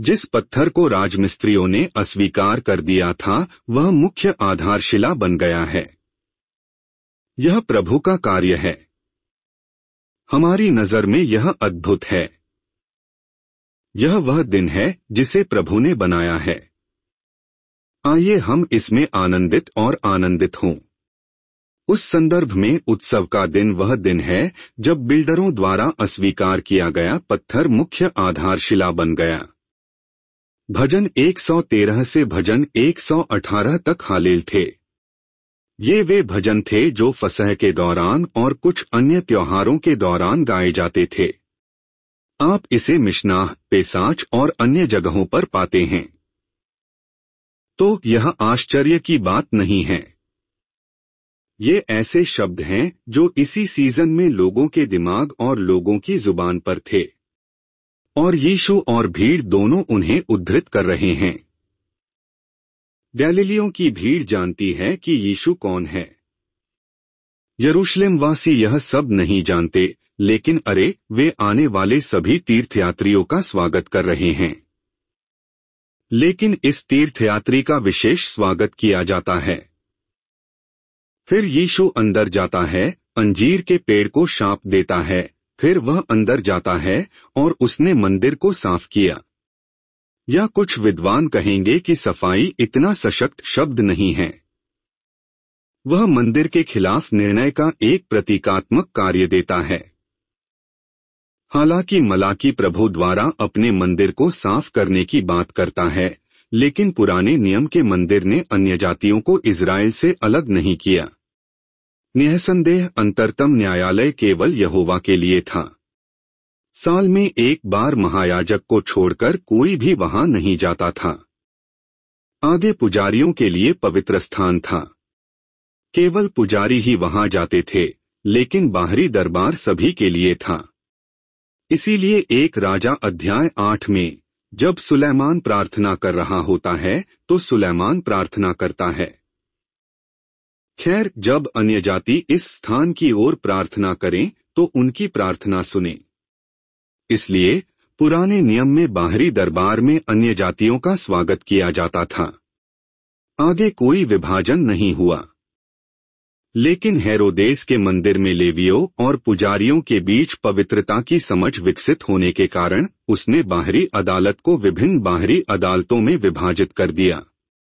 जिस पत्थर को राजमिस्त्रियों ने अस्वीकार कर दिया था वह मुख्य आधारशिला बन गया है। यह प्रभु का कार्य है। हमारी नजर में यह अद्भुत है। यह वह दिन है जिसे प्रभु ने बनाया है। आइए हम इसमें आनंदित और आनंदित हों। उस संदर्भ में उत्सव का दिन वह दिन है जब बिल्डरों द्वारा अस्वीकार किया गया पत्थर मुख्य आधारशिला बन गया। भजन 113 से भजन 118 तक हालेल थे। ये वे भजन थे जो फसह के दौरान और कुछ अन्य त्योहारों के दौरान गाए जाते थे। आप इसे मिशनाह, पेसाच और अन्य जगहों पर पाते हैं। तो यह आश्चर्य की बात नहीं है। ये ऐसे शब्द हैं जो इसी सीजन में लोगों के दिमाग और लोगों की जुबान पर थे, और यीशु और भीड़ दोनों उन्हें उद्धृत कर रहे हैं। गैलीलियों की भीड़ जानती है कि यीशु कौन है। यरूशलेम वासी यह सब नहीं जानते, लेकिन अरे वे आने वाले सभी तीर्थयात्रियों का स्वागत कर रहे हैं। लेकिन इस तीर्थयात्री का विशेष स्वागत किया जाता है। फिर यीशु अंदर जाता है, अंजीर के पेड़ को शाप देता है, फिर वह अंदर जाता है और उसने मंदिर को साफ किया। या कुछ विद्वान कहेंगे कि सफाई इतना सशक्त शब्द नहीं है। वह मंदिर के खिलाफ निर्णय का एक प्रतीकात्मक कार्य देता है। हालांकि मलाकी प्रभु द्वारा अपने मंदिर को साफ करने की बात करता है, लेकिन पुराने नियम के मंदिर ने अन्य जातियों को इजराइल से अलग नहीं किया। निःसंदेह अंतरतम न्यायालय केवल यहोवा के लिए था। साल में एक बार महायाजक को छोड़कर कोई भी वहां नहीं जाता था। आगे पुजारियों के लिए पवित्र स्थान था। केवल पुजारी ही वहां जाते थे, लेकिन बाहरी दरबार सभी के लिए था। इसीलिए एक राजा अध्याय 8 में जब सुलैमान प्रार्थना कर रहा होता है तो सुलैमान प्रार्थना करता है। खैर, जब अन्य जाति इस स्थान की ओर प्रार्थना करें तो उनकी प्रार्थना सुने। इसलिए पुराने नियम में बाहरी दरबार में अन्य जातियों का स्वागत किया जाता था। आगे कोई विभाजन नहीं हुआ। लेकिन हेरोदेस के मंदिर में लेवियों और पुजारियों के बीच पवित्रता की समझ विकसित होने के कारण उसने बाहरी अदालत को विभिन्न बाहरी अदालतों में विभाजित कर दिया।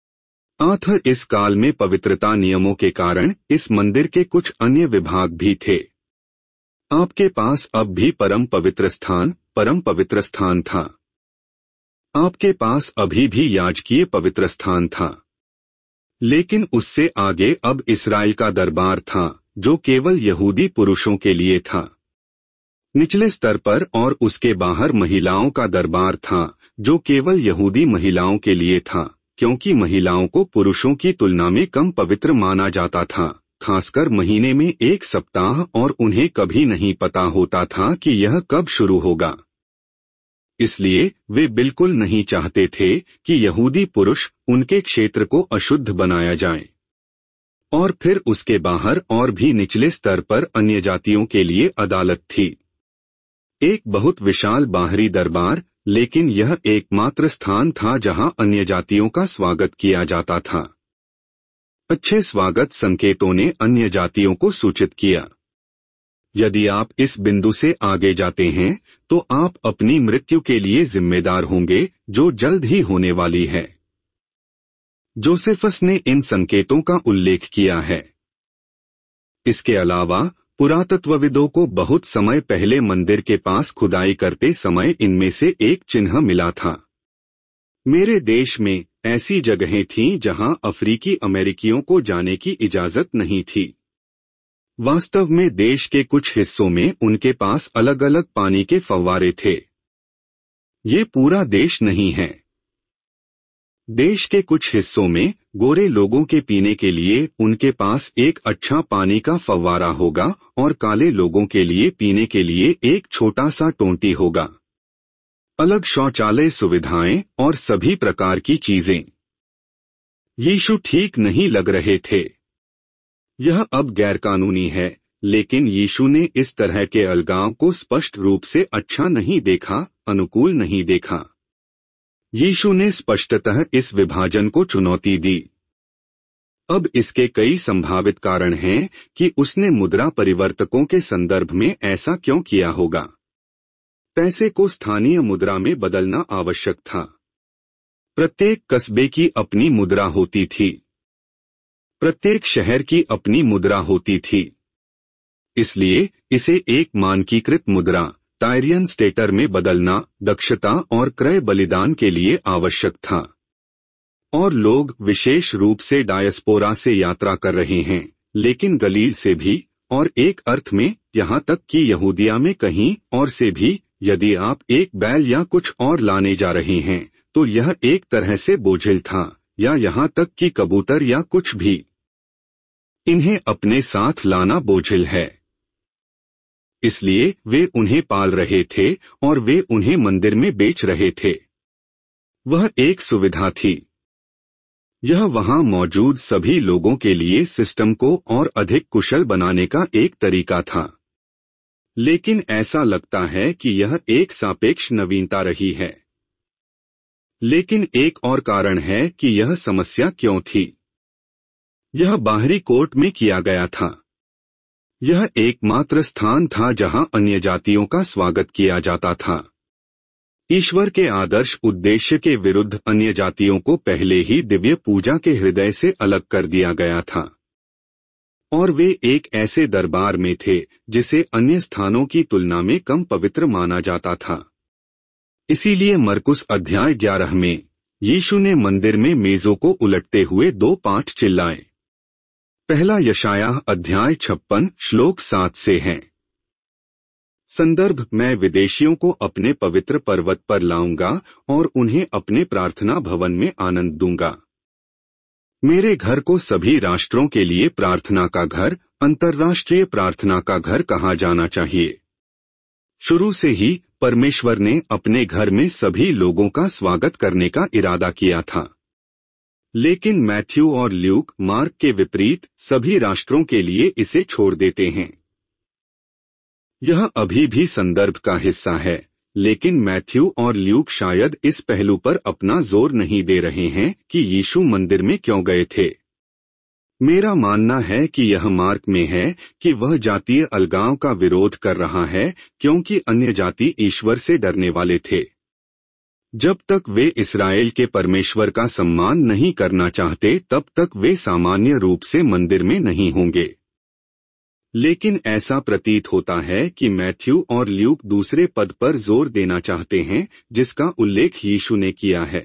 इस काल में पवित्रता नियमों के कारण इस मंदिर के कुछ अन्य विभाग भी थे। आपके पास अब भी परम पवित्र स्थान था। आपके पास अभी भी याजकीय पवित्र स्थान था। लेकिन उससे आगे अब इस्राएल का दरबार था, जो केवल यहूदी पुरुषों के लिए था। निचले स्तर पर और उसके बाहर महिलाओं का दरबार था, जो केवल यहूदी महिलाओं के लिए था, क्योंकि महिलाओं को पुरुषों की तुलना में कम पवित्र माना जाता था, खासकर महीने में एक सप्ताह, और उन्हें कभी नहीं पता होता था कि यह कब शुरू होगा। इसलिए वे बिल्कुल नहीं चाहते थे कि यहूदी पुरुष उनके क्षेत्र को अशुद्ध बनाया जाए। और फिर उसके बाहर और भी निचले स्तर पर अन्य जातियों के लिए अदालत थी। एक बहुत विशाल बाहरी दरबार, लेकिन यह एकमात्र स्थान था जहां अन्य जातियों का स्वागत किया जाता था। अच्छे स्वागत संकेतों ने अन्य जातियों को सूचित किया। यदि आप इस बिंदु से आगे जाते हैं तो आप अपनी मृत्यु के लिए जिम्मेदार होंगे, जो जल्द ही होने वाली है। जोसेफस ने इन संकेतों का उल्लेख किया है। इसके अलावा पुरातत्वविदों को बहुत समय पहले मंदिर के पास खुदाई करते समय इनमें से एक चिन्ह मिला था। मेरे देश में ऐसी जगहें थीं जहां अफ्रीकी अमेरिकियों को जाने की इजाजत नहीं थी। वास्तव में देश के कुछ हिस्सों में उनके पास अलग अलग पानी के फव्वारे थे। ये पूरा देश नहीं है। देश के कुछ हिस्सों में गोरे लोगों के पीने के लिए उनके पास एक अच्छा पानी का फव्वारा होगा, और काले लोगों के लिए पीने के लिए एक छोटा सा टोंटी होगा। अलग शौचालय सुविधाएं और सभी प्रकार की चीजें। यीशु ठीक नहीं लग रहे थे। यह अब गैरकानूनी है, लेकिन यीशु ने इस तरह के अलगाव को स्पष्ट रूप से अच्छा नहीं देखा, अनुकूल नहीं देखा। यीशु ने स्पष्टतः इस विभाजन को चुनौती दी। अब इसके कई संभावित कारण हैं कि उसने मुद्रा परिवर्तकों के संदर्भ में ऐसा क्यों किया होगा। पैसे को स्थानीय मुद्रा में बदलना आवश्यक था। प्रत्येक कस्बे की अपनी मुद्रा होती थी। प्रत्येक शहर की अपनी मुद्रा होती थी। इसलिए इसे एक मानकीकृत मुद्रा टायरियन स्टेटर में बदलना दक्षता और क्रय बलिदान के लिए आवश्यक था। और लोग विशेष रूप से डायस्पोरा से यात्रा कर रहे हैं, लेकिन गलील से भी, और एक अर्थ में यहाँ तक कि यहूदिया में कहीं और से भी। यदि आप एक बैल या कुछ और लाने जा रहे हैं तो यह एक तरह से बोझिल था, या यहाँ तक कि कबूतर या कुछ भी। इन्हें अपने साथ लाना बोझिल है। इसलिए वे उन्हें पाल रहे थे और वे उन्हें मंदिर में बेच रहे थे। वह एक सुविधा थी। यह वहां मौजूद सभी लोगों के लिए सिस्टम को और अधिक कुशल बनाने का एक तरीका था। लेकिन ऐसा लगता है कि यह एक सापेक्ष नवीनता रही है। लेकिन एक और कारण है कि यह समस्या क्यों थी। यह बाहरी कोर्ट में किया गया था। यह एकमात्र स्थान था जहां अन्य जातियों का स्वागत किया जाता था। ईश्वर के आदर्श उद्देश्य के विरुद्ध अन्य जातियों को पहले ही दिव्य पूजा के हृदय से अलग कर दिया गया था, और वे एक ऐसे दरबार में थे जिसे अन्य स्थानों की तुलना में कम पवित्र माना जाता था। इसीलिए मरकुस अध्याय 11 में यीशु ने मंदिर में मेजों को उलटते हुए 2 पाठ चिल्लाए। पहला यशायाह अध्याय 56 श्लोक 7 से है। संदर्भ: मैं विदेशियों को अपने पवित्र पर्वत पर लाऊंगा और उन्हें अपने प्रार्थना भवन में आनंद दूंगा। मेरे घर को सभी राष्ट्रों के लिए प्रार्थना का घर, अंतर्राष्ट्रीय प्रार्थना का घर कहा जाना चाहिए। शुरू से ही परमेश्वर ने अपने घर में सभी लोगों का स्वागत करने का इरादा किया था। लेकिन मैथ्यू और ल्यूक मार्क के विपरीत सभी राष्ट्रों के लिए इसे छोड़ देते हैं। यह अभी भी संदर्भ का हिस्सा है, लेकिन मैथ्यू और ल्यूक शायद इस पहलू पर अपना जोर नहीं दे रहे हैं कि यीशु मंदिर में क्यों गए थे। मेरा मानना है कि यह मार्क में है कि वह जातीय अलगाव का विरोध कर रहा है, क्योंकि अन्य जाति ईश्वर से डरने वाले थे। जब तक वे इस्राएल के परमेश्वर का सम्मान नहीं करना चाहते तब तक वे सामान्य रूप से मंदिर में नहीं होंगे। लेकिन ऐसा प्रतीत होता है कि मैथ्यू और ल्यूक दूसरे पद पर जोर देना चाहते हैं जिसका उल्लेख यीशु ने किया है।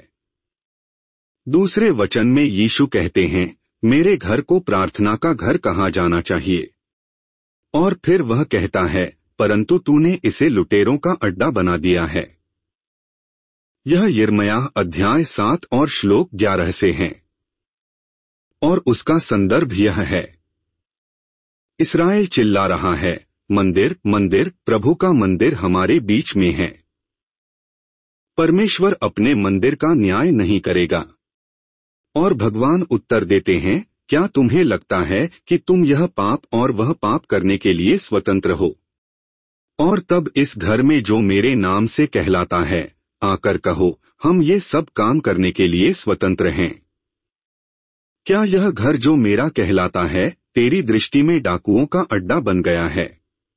दूसरे वचन में यीशु कहते हैं, मेरे घर को प्रार्थना का घर कहा जाना चाहिए। और फिर वह कहता है, परंतु तूने इसे लुटेरों का अड्डा बना दिया है। यह यिर्मयाह अध्याय 7 और श्लोक 11 से है। और उसका संदर्भ यह है। इस्राएल चिल्ला रहा है, मंदिर मंदिर, प्रभु का मंदिर हमारे बीच में है। परमेश्वर अपने मंदिर का न्याय नहीं करेगा। और भगवान उत्तर देते हैं, क्या तुम्हें लगता है कि तुम यह पाप और वह पाप करने के लिए स्वतंत्र हो? और तब इस घर में जो मेरे नाम से कहलाता है, आकर कहो, हम ये सब काम करने के लिए स्वतंत्र हैं। क्या यह घर जो मेरा कहलाता है तेरी दृष्टि में डाकुओं का अड्डा बन गया है?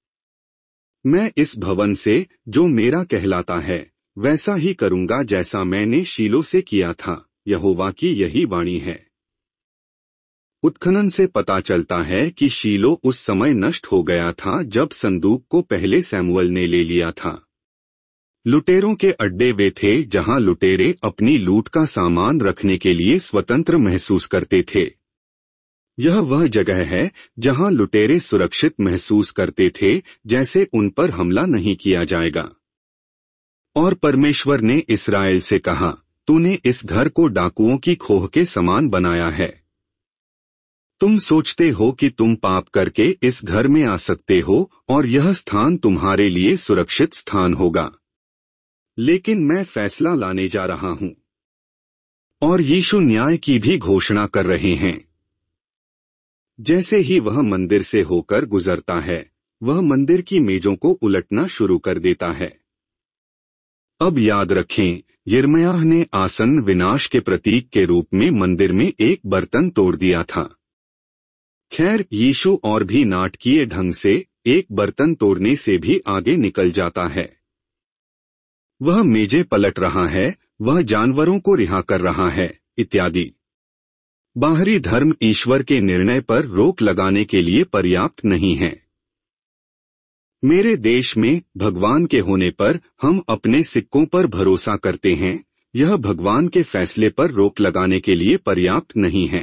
मैं इस भवन से जो मेरा कहलाता है वैसा ही करूंगा जैसा मैंने शीलो से किया था, यहोवा की यही वाणी है। उत्खनन से पता चलता है कि शीलो उस समय नष्ट हो गया था जब संदूक को पहले सैमुअल ने ले लिया था। लुटेरों के अड्डे वे थे जहां लुटेरे अपनी लूट का सामान रखने के लिए स्वतंत्र महसूस करते थे। यह वह जगह है जहां लुटेरे सुरक्षित महसूस करते थे, जैसे उन पर हमला नहीं किया जाएगा। और परमेश्वर ने इस्राएल से कहा, तूने इस घर को डाकुओं की खोह के समान बनाया है। तुम सोचते हो कि तुम पाप करके इस घर में आ सकते हो और यह स्थान तुम्हारे लिए सुरक्षित स्थान होगा। लेकिन मैं फैसला लाने जा रहा हूं। और यीशु न्याय की भी घोषणा कर रहे हैं। जैसे ही वह मंदिर से होकर गुजरता है, वह मंदिर की मेजों को उलटना शुरू कर देता है। अब याद रखें, यिर्मयाह ने आसन्न विनाश के प्रतीक के रूप में मंदिर में एक बर्तन तोड़ दिया था। खैर, यीशु और भी नाटकीय ढंग से एक बर्तन तोड़ने से भी आगे निकल जाता है। वह मेजें पलट रहा है, वह जानवरों को रिहा कर रहा है, इत्यादि। बाहरी धर्म ईश्वर के निर्णय पर रोक लगाने के लिए पर्याप्त नहीं है। मेरे देश में भगवान के होने पर हम अपने सिक्कों पर भरोसा करते हैं, यह भगवान के फैसले पर रोक लगाने के लिए पर्याप्त नहीं है।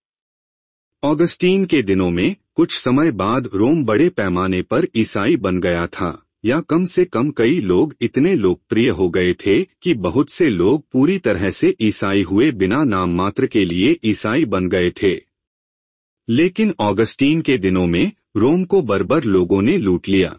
ऑगस्टीन के दिनों में कुछ समय बाद रोम बड़े पैमाने पर ईसाई बन गया था, या कम से कम कई लोग इतने लोकप्रिय हो गए थे कि बहुत से लोग पूरी तरह से ईसाई हुए बिना नाम मात्र के लिए ईसाई बन गए थे। लेकिन ऑगस्टीन के दिनों में रोम को बर्बर लोगों ने लूट लिया।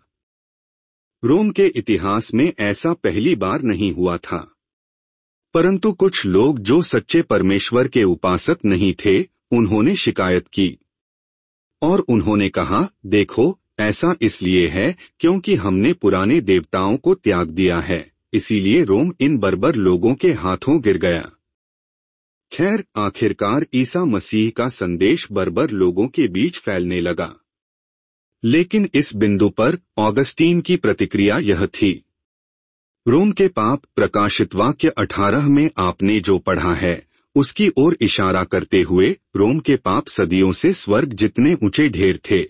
रोम के इतिहास में ऐसा पहली बार नहीं हुआ था, परंतु कुछ लोग जो सच्चे परमेश्वर के उपासक नहीं थे, उन्होंने शिकायत की और उन्होंने कहा, देखो, ऐसा इसलिए है क्योंकि हमने पुराने देवताओं को त्याग दिया है, इसीलिए रोम इन बर्बर लोगों के हाथों गिर गया। खैर, आखिरकार ईसा मसीह का संदेश बर्बर लोगों के बीच फैलने लगा। लेकिन इस बिंदु पर ऑगस्टीन की प्रतिक्रिया यह थी। रोम के पाप प्रकाशित वाक्य 18 में आपने जो पढ़ा है, उसकी ओर इशारा करते हुए रोम के पाप सदियों से स्वर्ग जितने ऊंचे ढेर थे।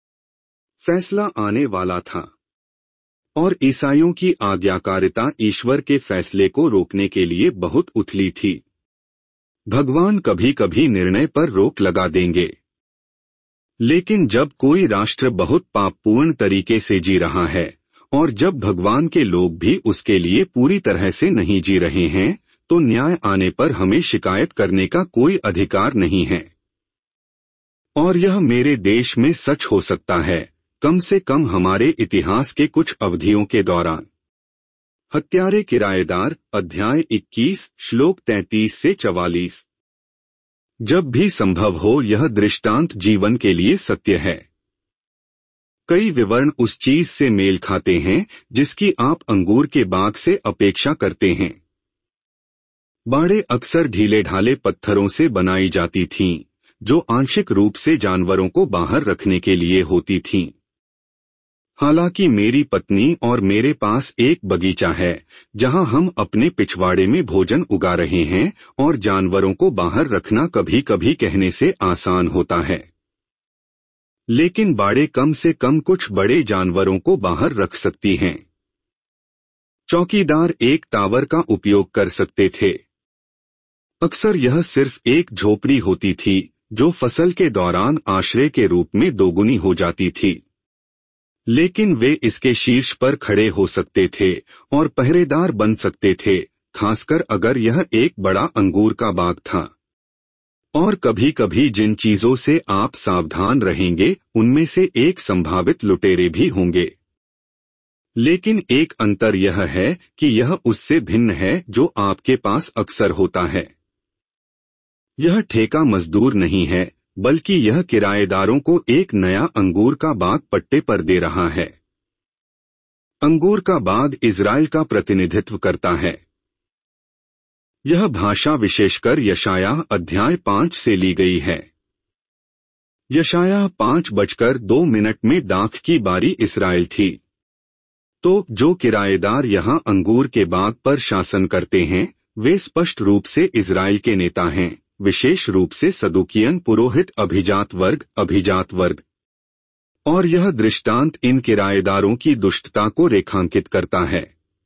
फैसला आने वाला था और ईसाइयों की आज्ञाकारिता ईश्वर के फैसले को रोकने के लिए बहुत उथली थी। भगवान कभी कभी निर्णय पर रोक लगा देंगे, लेकिन जब कोई राष्ट्र बहुत पापपूर्ण तरीके से जी रहा है और जब भगवान के लोग भी उसके लिए पूरी तरह से नहीं जी रहे हैं, तो न्याय आने पर हमें शिकायत करने का कोई अधिकार नहीं है। और यह मेरे देश में सच हो सकता है, कम से कम हमारे इतिहास के कुछ अवधियों के दौरान। हत्यारे किराएदार, अध्याय 21, श्लोक 33 से 44। जब भी संभव हो यह दृष्टांत जीवन के लिए सत्य है। कई विवरण उस चीज से मेल खाते हैं जिसकी आप अंगूर के बाग से अपेक्षा करते हैं। बाड़े अक्सर ढीले ढाले पत्थरों से बनाई जाती थीं, जो आंशिक रूप से जानवरों को बाहर रखने के लिए होती थीं। हालांकि मेरी पत्नी और मेरे पास एक बगीचा है जहां हम अपने पिछवाड़े में भोजन उगा रहे हैं, और जानवरों को बाहर रखना कभी कभी कहने से आसान होता है। लेकिन बाड़े कम से कम कुछ बड़े जानवरों को बाहर रख सकती हैं। चौकीदार एक टावर का उपयोग कर सकते थे। अक्सर यह सिर्फ एक झोपड़ी होती थी जो फसल के दौरान आश्रय के रूप में दोगुनी हो जाती थी, लेकिन वे इसके शीर्ष पर खड़े हो सकते थे और पहरेदार बन सकते थे, खासकर अगर यह एक बड़ा अंगूर का बाग था। और कभी कभी जिन चीजों से आप सावधान रहेंगे उनमें से एक संभावित लुटेरे भी होंगे। लेकिन एक अंतर यह है कि यह उससे भिन्न है जो आपके पास अक्सर होता है। यह ठेका मजदूर नहीं है, बल्कि यह किराएदारों को एक नया अंगूर का बाग पट्टे पर दे रहा है। अंगूर का बाग इज़राइल का प्रतिनिधित्व करता है। यह भाषा विशेषकर यशायाह अध्याय 5 से ली गई है। यशायाह 5:02 में दाख की बारी इस्राएल थी। तो जो किराएदार यहाँ अंगूर के बाग पर शासन करते हैं, वे स्पष्ट रूप से इज़राइल के नेता हैं, विशेष रूप से सदुकियन पुरोहित अभिजात वर्ग। और यह दृष्टांत इन किराएदारों की दुष्टता को रेखांकित करता है।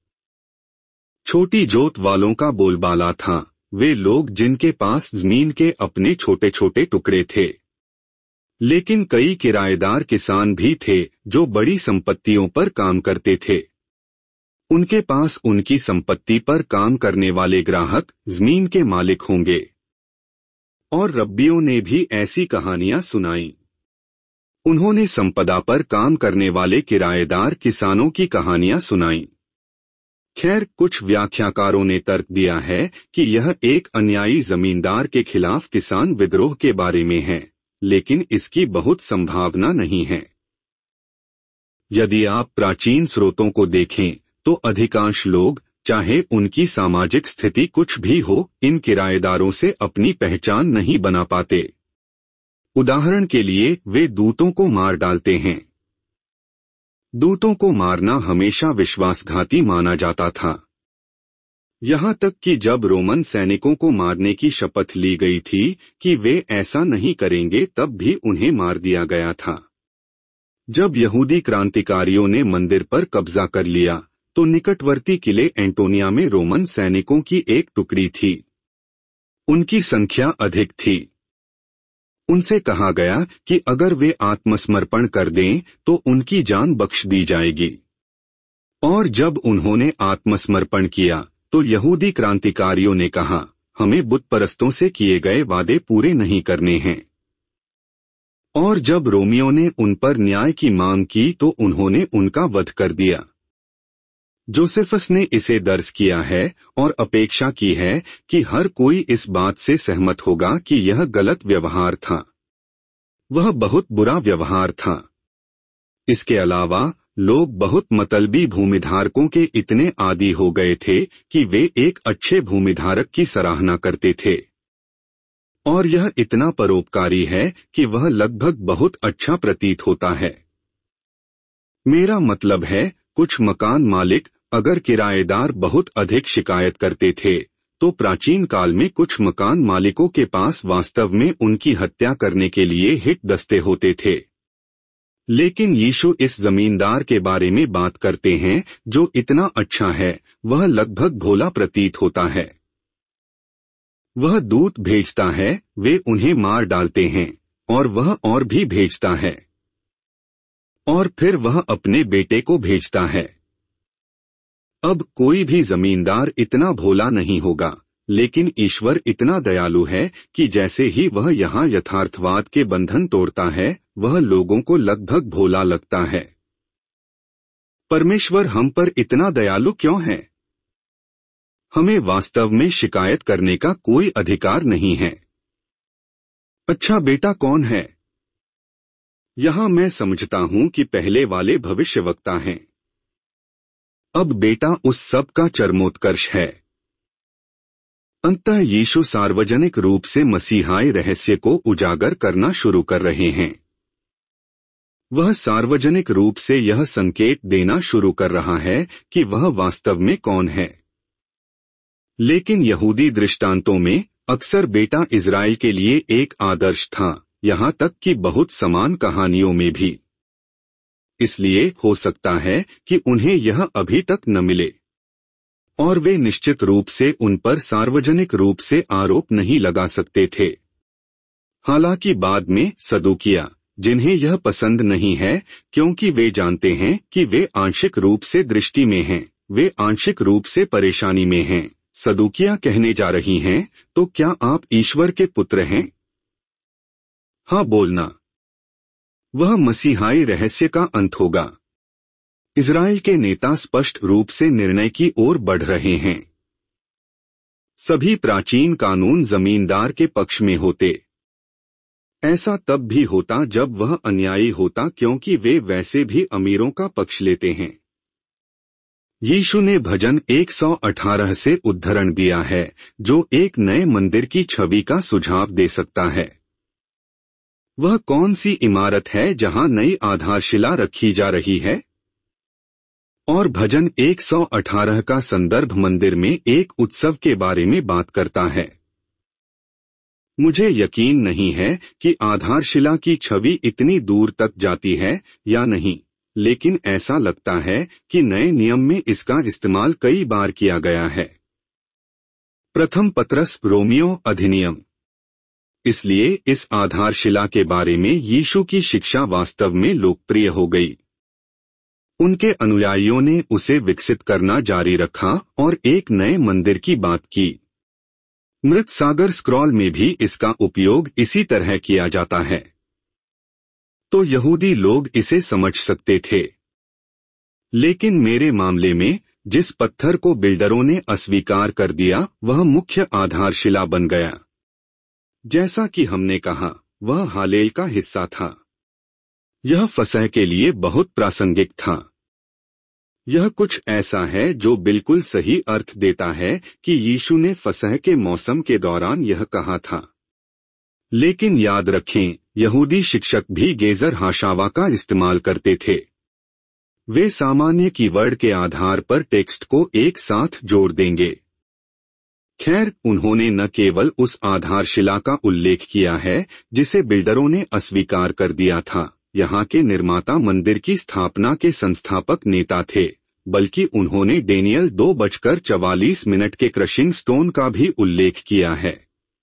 छोटी जोत वालों का बोलबाला था, वे लोग जिनके पास जमीन के अपने छोटे छोटे टुकड़े थे। लेकिन कई किराएदार किसान भी थे जो बड़ी संपत्तियों पर काम करते थे। उनके पास उनकी संपत्ति पर काम करने वाले ग्राहक जमीन के मालिक होंगे। और रब्बियों ने भी ऐसी कहानियां सुनाई। उन्होंने संपदा पर काम करने वाले किराएदार किसानों की कहानियां सुनाई। खैर, कुछ व्याख्याकारों ने तर्क दिया है कि यह एक अन्यायी जमींदार के खिलाफ किसान विद्रोह के बारे में है, लेकिन इसकी बहुत संभावना नहीं है। यदि आप प्राचीन स्रोतों को देखें तो अधिकांश लोग चाहे उनकी सामाजिक स्थिति कुछ भी हो, इन किराएदारों से अपनी पहचान नहीं बना पाते। उदाहरण के लिए वे दूतों को मार डालते हैं। दूतों को मारना हमेशा विश्वासघाती माना जाता था। यहाँ तक कि जब रोमन सैनिकों को मारने की शपथ ली गई थी कि वे ऐसा नहीं करेंगे, तब भी उन्हें मार दिया गया था। जब यहूदी क्रांतिकारियों ने मंदिर पर कब्जा कर लिया तो निकटवर्ती किले एंटोनिया में रोमन सैनिकों की एक टुकड़ी थी। उनकी संख्या अधिक थी। उनसे कहा गया कि अगर वे आत्मसमर्पण कर दें तो उनकी जान बख्श दी जाएगी। और जब उन्होंने आत्मसमर्पण किया तो यहूदी क्रांतिकारियों ने कहा, हमें बुत परस्तों से किए गए वादे पूरे नहीं करने हैं। और जब रोमियों ने उन पर न्याय की मांग की तो उन्होंने उनका वध कर दिया। जोसेफस ने इसे दर्ज किया है और अपेक्षा की है कि हर कोई इस बात से सहमत होगा कि यह गलत व्यवहार था। वह बहुत बुरा व्यवहार था। इसके अलावा लोग बहुत मतलबी भूमिधारकों के इतने आदी हो गए थे कि वे एक अच्छे भूमिधारक की सराहना करते थे। और यह इतना परोपकारी है कि वह लगभग बहुत अच्छा प्रतीत होता है। मेरा मतलब है, कुछ मकान मालिक अगर किराएदार बहुत अधिक शिकायत करते थे तो प्राचीन काल में कुछ मकान मालिकों के पास वास्तव में उनकी हत्या करने के लिए हिट दस्ते होते थे। लेकिन यीशु इस जमींदार के बारे में बात करते हैं जो इतना अच्छा है, वह लगभग भोला प्रतीत होता है। वह दूत भेजता है, वे उन्हें मार डालते हैं, और वह और भी भेजता है, और फिर वह अपने बेटे को भेजता है। अब कोई भी जमींदार इतना भोला नहीं होगा, लेकिन ईश्वर इतना दयालु है कि जैसे ही वह यहाँ यथार्थवाद के बंधन तोड़ता है, वह लोगों को लगभग भोला लगता है। परमेश्वर हम पर इतना दयालु क्यों है? हमें वास्तव में शिकायत करने का कोई अधिकार नहीं है। अच्छा बेटा कौन है? यहाँ मैं समझता हूँ कि पहले वाले भविष्यवक्ता हैं। अब बेटा उस सब का चरमोत्कर्ष है। अंततः यीशु सार्वजनिक रूप से मसीहाई रहस्य को उजागर करना शुरू कर रहे हैं। वह सार्वजनिक रूप से यह संकेत देना शुरू कर रहा है कि वह वास्तव में कौन है। लेकिन यहूदी दृष्टांतों में अक्सर बेटा इज़राइल के लिए एक आदर्श था, यहाँ तक कि बहुत समान कहानियों में भी। इसलिए हो सकता है कि उन्हें यह अभी तक न मिले, और वे निश्चित रूप से उन पर सार्वजनिक रूप से आरोप नहीं लगा सकते थे। हालांकि बाद में सदूकिया, जिन्हें यह पसंद नहीं है क्योंकि वे जानते हैं कि वे आंशिक रूप से दृष्टि में हैं, वे आंशिक रूप से परेशानी में हैं, सदूकिया कहने जा रही हैं, तो क्या आप ईश्वर के पुत्र हैं? हाँ बोलना। वह मसीहाई रहस्य का अंत होगा। इज़राइल के नेता स्पष्ट रूप से निर्णय की ओर बढ़ रहे हैं। सभी प्राचीन कानून जमींदार के पक्ष में होते। ऐसा तब भी होता जब वह अन्यायी होता, क्योंकि वे वैसे भी अमीरों का पक्ष लेते हैं। यीशु ने भजन 118 से उद्धरण दिया है, जो एक नए मंदिर की छवि का सुझाव दे सकता है। वह कौन सी इमारत है जहां नई आधारशिला रखी जा रही है? और भजन 118 का संदर्भ मंदिर में एक उत्सव के बारे में बात करता है। मुझे यकीन नहीं है कि आधारशिला की छवि इतनी दूर तक जाती है या नहीं, लेकिन ऐसा लगता है कि नए नियम में इसका इस्तेमाल कई बार किया गया है। प्रथम पत्रस रोमियो अधिनियम। इसलिए इस आधारशिला के बारे में यीशु की शिक्षा वास्तव में लोकप्रिय हो गई। उनके अनुयायियों ने उसे विकसित करना जारी रखा और एक नए मंदिर की बात की। मृत सागर स्क्रॉल में भी इसका उपयोग इसी तरह किया जाता है। तो यहूदी लोग इसे समझ सकते थे। लेकिन मेरे मामले में जिस पत्थर को बिल्डरों ने अस्वीकार कर दिया, वह मुख्य आधारशिला बन गया। जैसा कि हमने कहा, वह हालेल का हिस्सा था। यह फसह के लिए बहुत प्रासंगिक था। यह कुछ ऐसा है जो बिल्कुल सही अर्थ देता है कि यीशु ने फसह के मौसम के दौरान यह कहा था। लेकिन याद रखें, यहूदी शिक्षक भी गेजर हाशावा का इस्तेमाल करते थे। वे सामान्य कीवर्ड के आधार पर टेक्स्ट को एक साथ जोड़ देंगे। खैर, उन्होंने न केवल उस आधारशिला का उल्लेख किया है जिसे बिल्डरों ने अस्वीकार कर दिया था, यहाँ के निर्माता मंदिर की स्थापना के संस्थापक नेता थे, बल्कि उन्होंने डेनियल 2:44 के क्रशिंग स्टोन का भी उल्लेख किया है।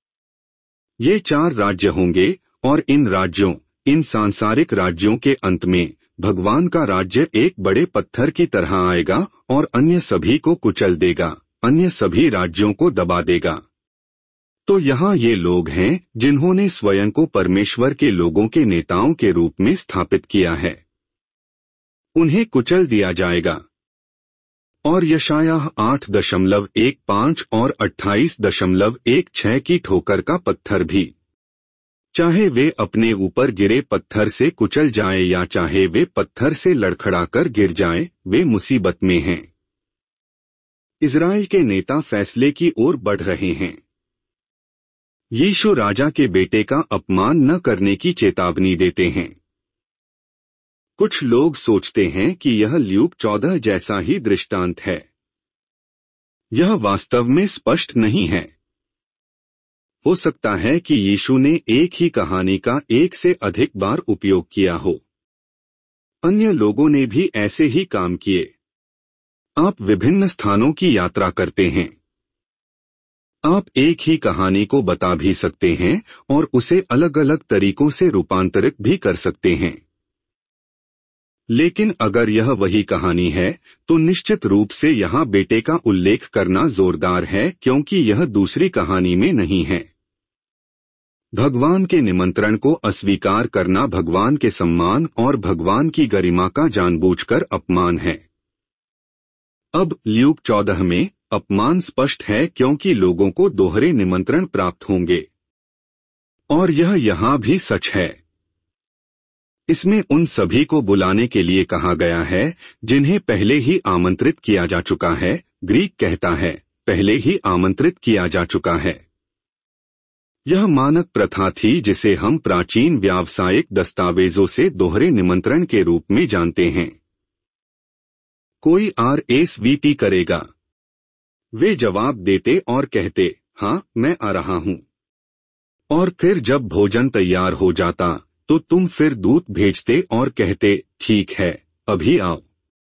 ये 4 राज्य होंगे और इन राज्यों, इन सांसारिक राज्यों के अंत में भगवान का राज्य एक बड़े पत्थर की तरह आएगा और अन्य सभी को कुचल देगा, अन्य सभी राज्यों को दबा देगा। तो यहाँ ये लोग हैं जिन्होंने स्वयं को परमेश्वर के लोगों के नेताओं के रूप में स्थापित किया है। उन्हें कुचल दिया जाएगा। और यशायाह 8.15 और 28.16 की ठोकर का पत्थर भी, चाहे वे अपने ऊपर गिरे पत्थर से कुचल जाएं या चाहे वे पत्थर से लड़खड़ाकर गिर जाएं, वे मुसीबत में हैं। इजराइल के नेता फैसले की ओर बढ़ रहे हैं। यीशु राजा के बेटे का अपमान न करने की चेतावनी देते हैं। कुछ लोग सोचते हैं कि यह ल्यूक 14 जैसा ही दृष्टांत है। यह वास्तव में स्पष्ट नहीं है। हो सकता है कि यीशु ने एक ही कहानी का एक से अधिक बार उपयोग किया हो। अन्य लोगों ने भी ऐसे ही काम किए। आप विभिन्न स्थानों की यात्रा करते हैं। आप एक ही कहानी को बता भी सकते हैं और उसे अलग अलग तरीकों से रूपांतरित भी कर सकते हैं। लेकिन अगर यह वही कहानी है तो निश्चित रूप से यहाँ बेटे का उल्लेख करना जोरदार है, क्योंकि यह दूसरी कहानी में नहीं है। भगवान के निमंत्रण को अस्वीकार करना भगवान के सम्मान और भगवान की गरिमा का जानबूझकर अपमान है। अब ल्यूक 14 में अपमान स्पष्ट है क्योंकि लोगों को दोहरे निमंत्रण प्राप्त होंगे। और यह यहाँ भी सच है। इसमें उन सभी को बुलाने के लिए कहा गया है जिन्हें पहले ही आमंत्रित किया जा चुका है। ग्रीक कहता है, पहले ही आमंत्रित किया जा चुका है। यह मानक प्रथा थी जिसे हम प्राचीन व्यावसायिक दस्तावेजों से दोहरे निमंत्रण के रूप में जानते हैं। कोई RSVP करेगा। वे जवाब देते और कहते, हाँ, मैं आ रहा हूं। और फिर जब भोजन तैयार हो जाता तो तुम फिर दूत भेजते और कहते, ठीक है, अभी आओ।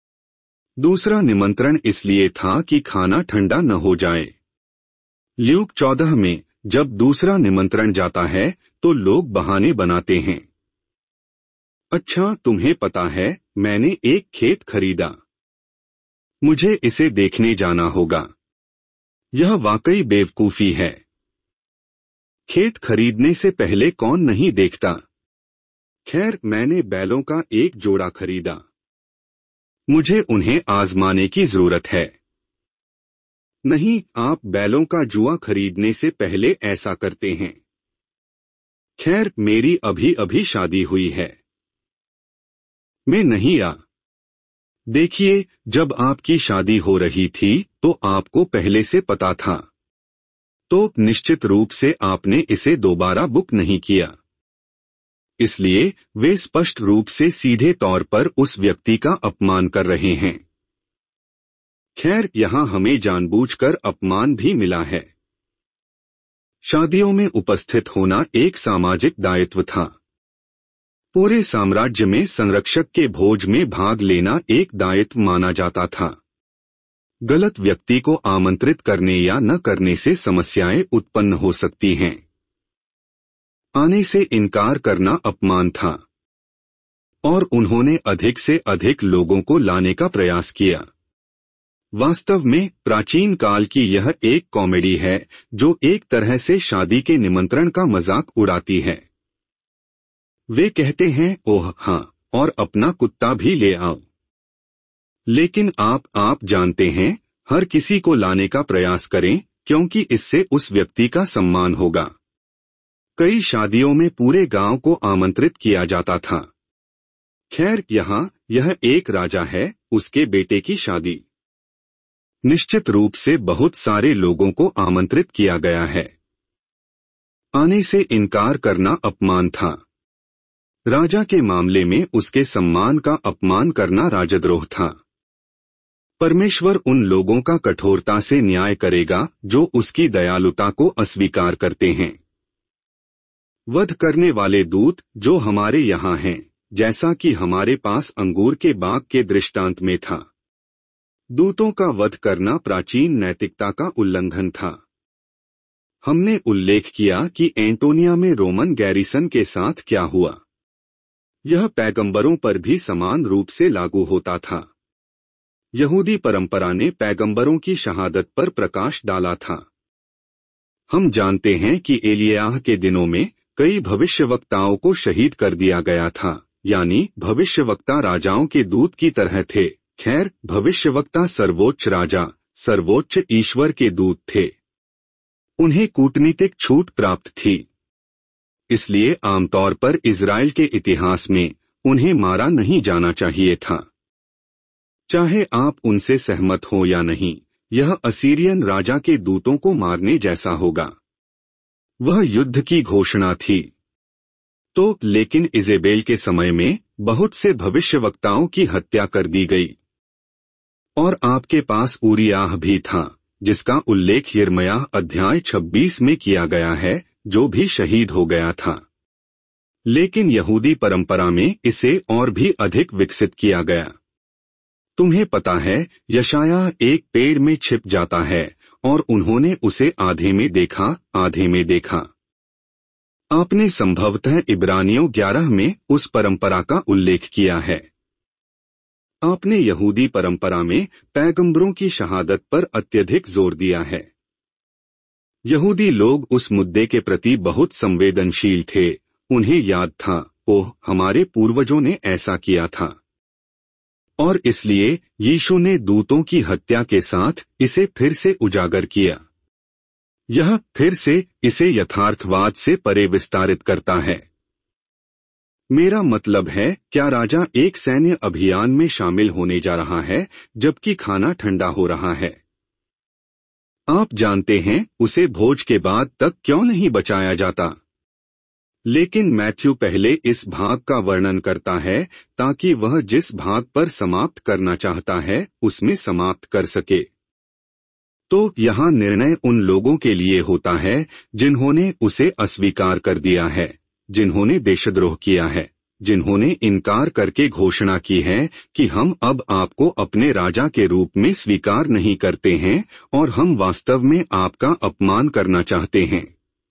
दूसरा निमंत्रण इसलिए था कि खाना ठंडा न हो जाए। ल्यूक 14 में जब दूसरा निमंत्रण जाता है तो लोग बहाने बनाते हैं। अच्छा, तुम्हें पता है, मैंने एक खेत खरीदा। मुझे इसे देखने जाना होगा। यह वाकई बेवकूफी है। खेत खरीदने से पहले कौन नहीं देखता। खैर, मैंने बैलों का एक जोड़ा खरीदा। मुझे उन्हें आजमाने की जरूरत है। नहीं, आप बैलों का जुआ खरीदने से पहले ऐसा करते हैं। खैर, मेरी अभी अभी शादी हुई है। मैं नहीं आ। देखिए, जब आपकी शादी हो रही थी तो आपको पहले से पता था, तो निश्चित रूप से आपने इसे दोबारा बुक नहीं किया। इसलिए वे स्पष्ट रूप से सीधे तौर पर उस व्यक्ति का अपमान कर रहे हैं। खैर, यहाँ हमें जानबूझकर अपमान भी मिला है। शादियों में उपस्थित होना एक सामाजिक दायित्व था। पूरे साम्राज्य में संरक्षक के भोज में भाग लेना एक दायित्व माना जाता था। गलत व्यक्ति को आमंत्रित करने या न करने से समस्याएं उत्पन्न हो सकती हैं। आने से इनकार करना अपमान था। और उन्होंने अधिक से अधिक लोगों को लाने का प्रयास किया। वास्तव में प्राचीन काल की यह एक कॉमेडी है जो एक तरह से शादी के निमंत्रण का मजाक उड़ाती है। वे कहते हैं, ओह हाँ, और अपना कुत्ता भी ले आओ। लेकिन आप जानते हैं, हर किसी को लाने का प्रयास करें क्योंकि इससे उस व्यक्ति का सम्मान होगा। कई शादियों में पूरे गांव को आमंत्रित किया जाता था। खैर, यहाँ यह एक राजा है, उसके बेटे की शादी। निश्चित रूप से बहुत सारे लोगों को आमंत्रित किया गया है। आने से इनकार करना अपमान था। राजा के मामले में उसके सम्मान का अपमान करना राजद्रोह था। परमेश्वर उन लोगों का कठोरता से न्याय करेगा जो उसकी दयालुता को अस्वीकार करते हैं। वध करने वाले दूत जो हमारे यहाँ हैं, जैसा कि हमारे पास अंगूर के बाग के दृष्टांत में था। दूतों का वध करना प्राचीन नैतिकता का उल्लंघन था। हमने उल्लेख किया कि एंटोनिया में रोमन गैरिसन के साथ क्या हुआ। यह पैगंबरों पर भी समान रूप से लागू होता था। यहूदी परंपरा ने पैगंबरों की शहादत पर प्रकाश डाला था। हम जानते हैं कि एलियाह के दिनों में कई भविष्यवक्ताओं को शहीद कर दिया गया था, यानी भविष्यवक्ता राजाओं के दूत की तरह थे। खैर, भविष्यवक्ता सर्वोच्च राजा, सर्वोच्च ईश्वर के दूत थे। उन्हें कूटनीतिक छूट प्राप्त थी। इसलिए आमतौर पर इजराइल के इतिहास में उन्हें मारा नहीं जाना चाहिए था। चाहे आप उनसे सहमत हो या नहीं, यह असीरियन राजा के दूतों को मारने जैसा होगा। वह युद्ध की घोषणा थी। तो लेकिन इजेबेल के समय में बहुत से भविष्यवक्ताओं की हत्या कर दी गई। और आपके पास ऊरियाह भी था, जिसका उल्लेख यिर्मयाह अध्याय 26 में किया गया है, जो भी शहीद हो गया था। लेकिन यहूदी परंपरा में इसे और भी अधिक विकसित किया गया। तुम्हें पता है, यशायाह एक पेड़ में छिप जाता है और उन्होंने उसे आधे में देखा, आधे में देखा। आपने संभवतः इब्रानियों 11 में उस परंपरा का उल्लेख किया है। आपने यहूदी परंपरा में पैगंबरों की शहादत पर अत्यधिक जोर दिया है। यहूदी लोग उस मुद्दे के प्रति बहुत संवेदनशील थे। उन्हें याद था, ओह, हमारे पूर्वजों ने ऐसा किया था। और इसलिए यीशु ने दूतों की हत्या के साथ इसे फिर से उजागर किया। यह फिर से इसे यथार्थवाद से परे विस्तारित करता है। मेरा मतलब है, क्या राजा एक सैन्य अभियान में शामिल होने जा रहा है जबकि खाना ठंडा हो रहा है? आप जानते हैं, उसे भोज के बाद तक क्यों नहीं बचाया जाता? लेकिन मैथ्यू पहले इस भाग का वर्णन करता है ताकि वह जिस भाग पर समाप्त करना चाहता है उसमें समाप्त कर सके। तो यहाँ निर्णय उन लोगों के लिए होता है जिन्होंने उसे अस्वीकार कर दिया है, जिन्होंने देशद्रोह किया है, जिन्होंने इनकार करके घोषणा की है कि हम अब आपको अपने राजा के रूप में स्वीकार नहीं करते हैं और हम वास्तव में आपका अपमान करना चाहते हैं।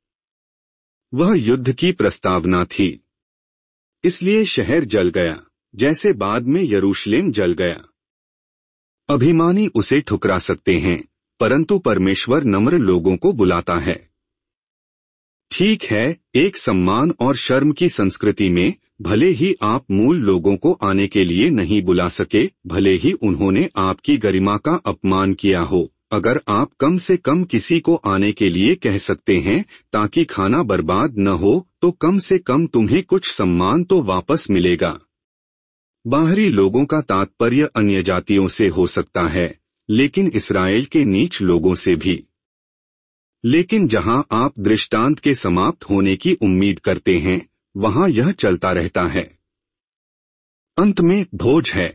वह युद्ध की प्रस्तावना थी। इसलिए शहर जल गया, जैसे बाद में यरूशलेम जल गया। अभिमानी उसे ठुकरा सकते हैं, परंतु परमेश्वर नम्र लोगों को बुलाता है। ठीक है, एक सम्मान और शर्म की संस्कृति में भले ही आप मूल लोगों को आने के लिए नहीं बुला सके, भले ही उन्होंने आपकी गरिमा का अपमान किया हो, अगर आप कम से कम किसी को आने के लिए कह सकते हैं ताकि खाना बर्बाद न हो, तो कम से कम तुम्हें कुछ सम्मान तो वापस मिलेगा। बाहरी लोगों का तात्पर्य अन्य जातियों से हो सकता है, लेकिन इस्राएल के नीच लोगों से भी। लेकिन जहां आप दृष्टांत के समाप्त होने की उम्मीद करते हैं, वहां यह चलता रहता है। अंत में भोज है।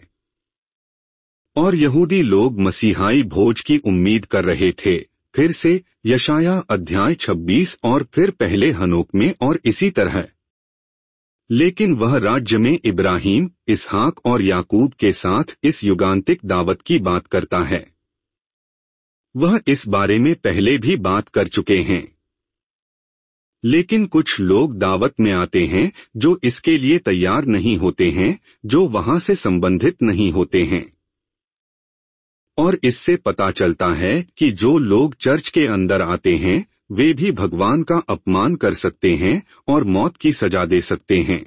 और यहूदी लोग मसीहाई भोज की उम्मीद कर रहे थे, फिर से यशायाह अध्याय 26 और फिर पहले हनोक में और इसी तरह। लेकिन वह राज्य में इब्राहिम, इसहाक और याकूब के साथ इस युगांतिक दावत की बात करता है। वह इस बारे में पहले भी बात कर चुके हैं। लेकिन कुछ लोग दावत में आते हैं जो इसके लिए तैयार नहीं होते हैं, जो वहां से संबंधित नहीं होते हैं। और इससे पता चलता है कि जो लोग चर्च के अंदर आते हैं वे भी भगवान का अपमान कर सकते हैं और मौत की सजा दे सकते हैं।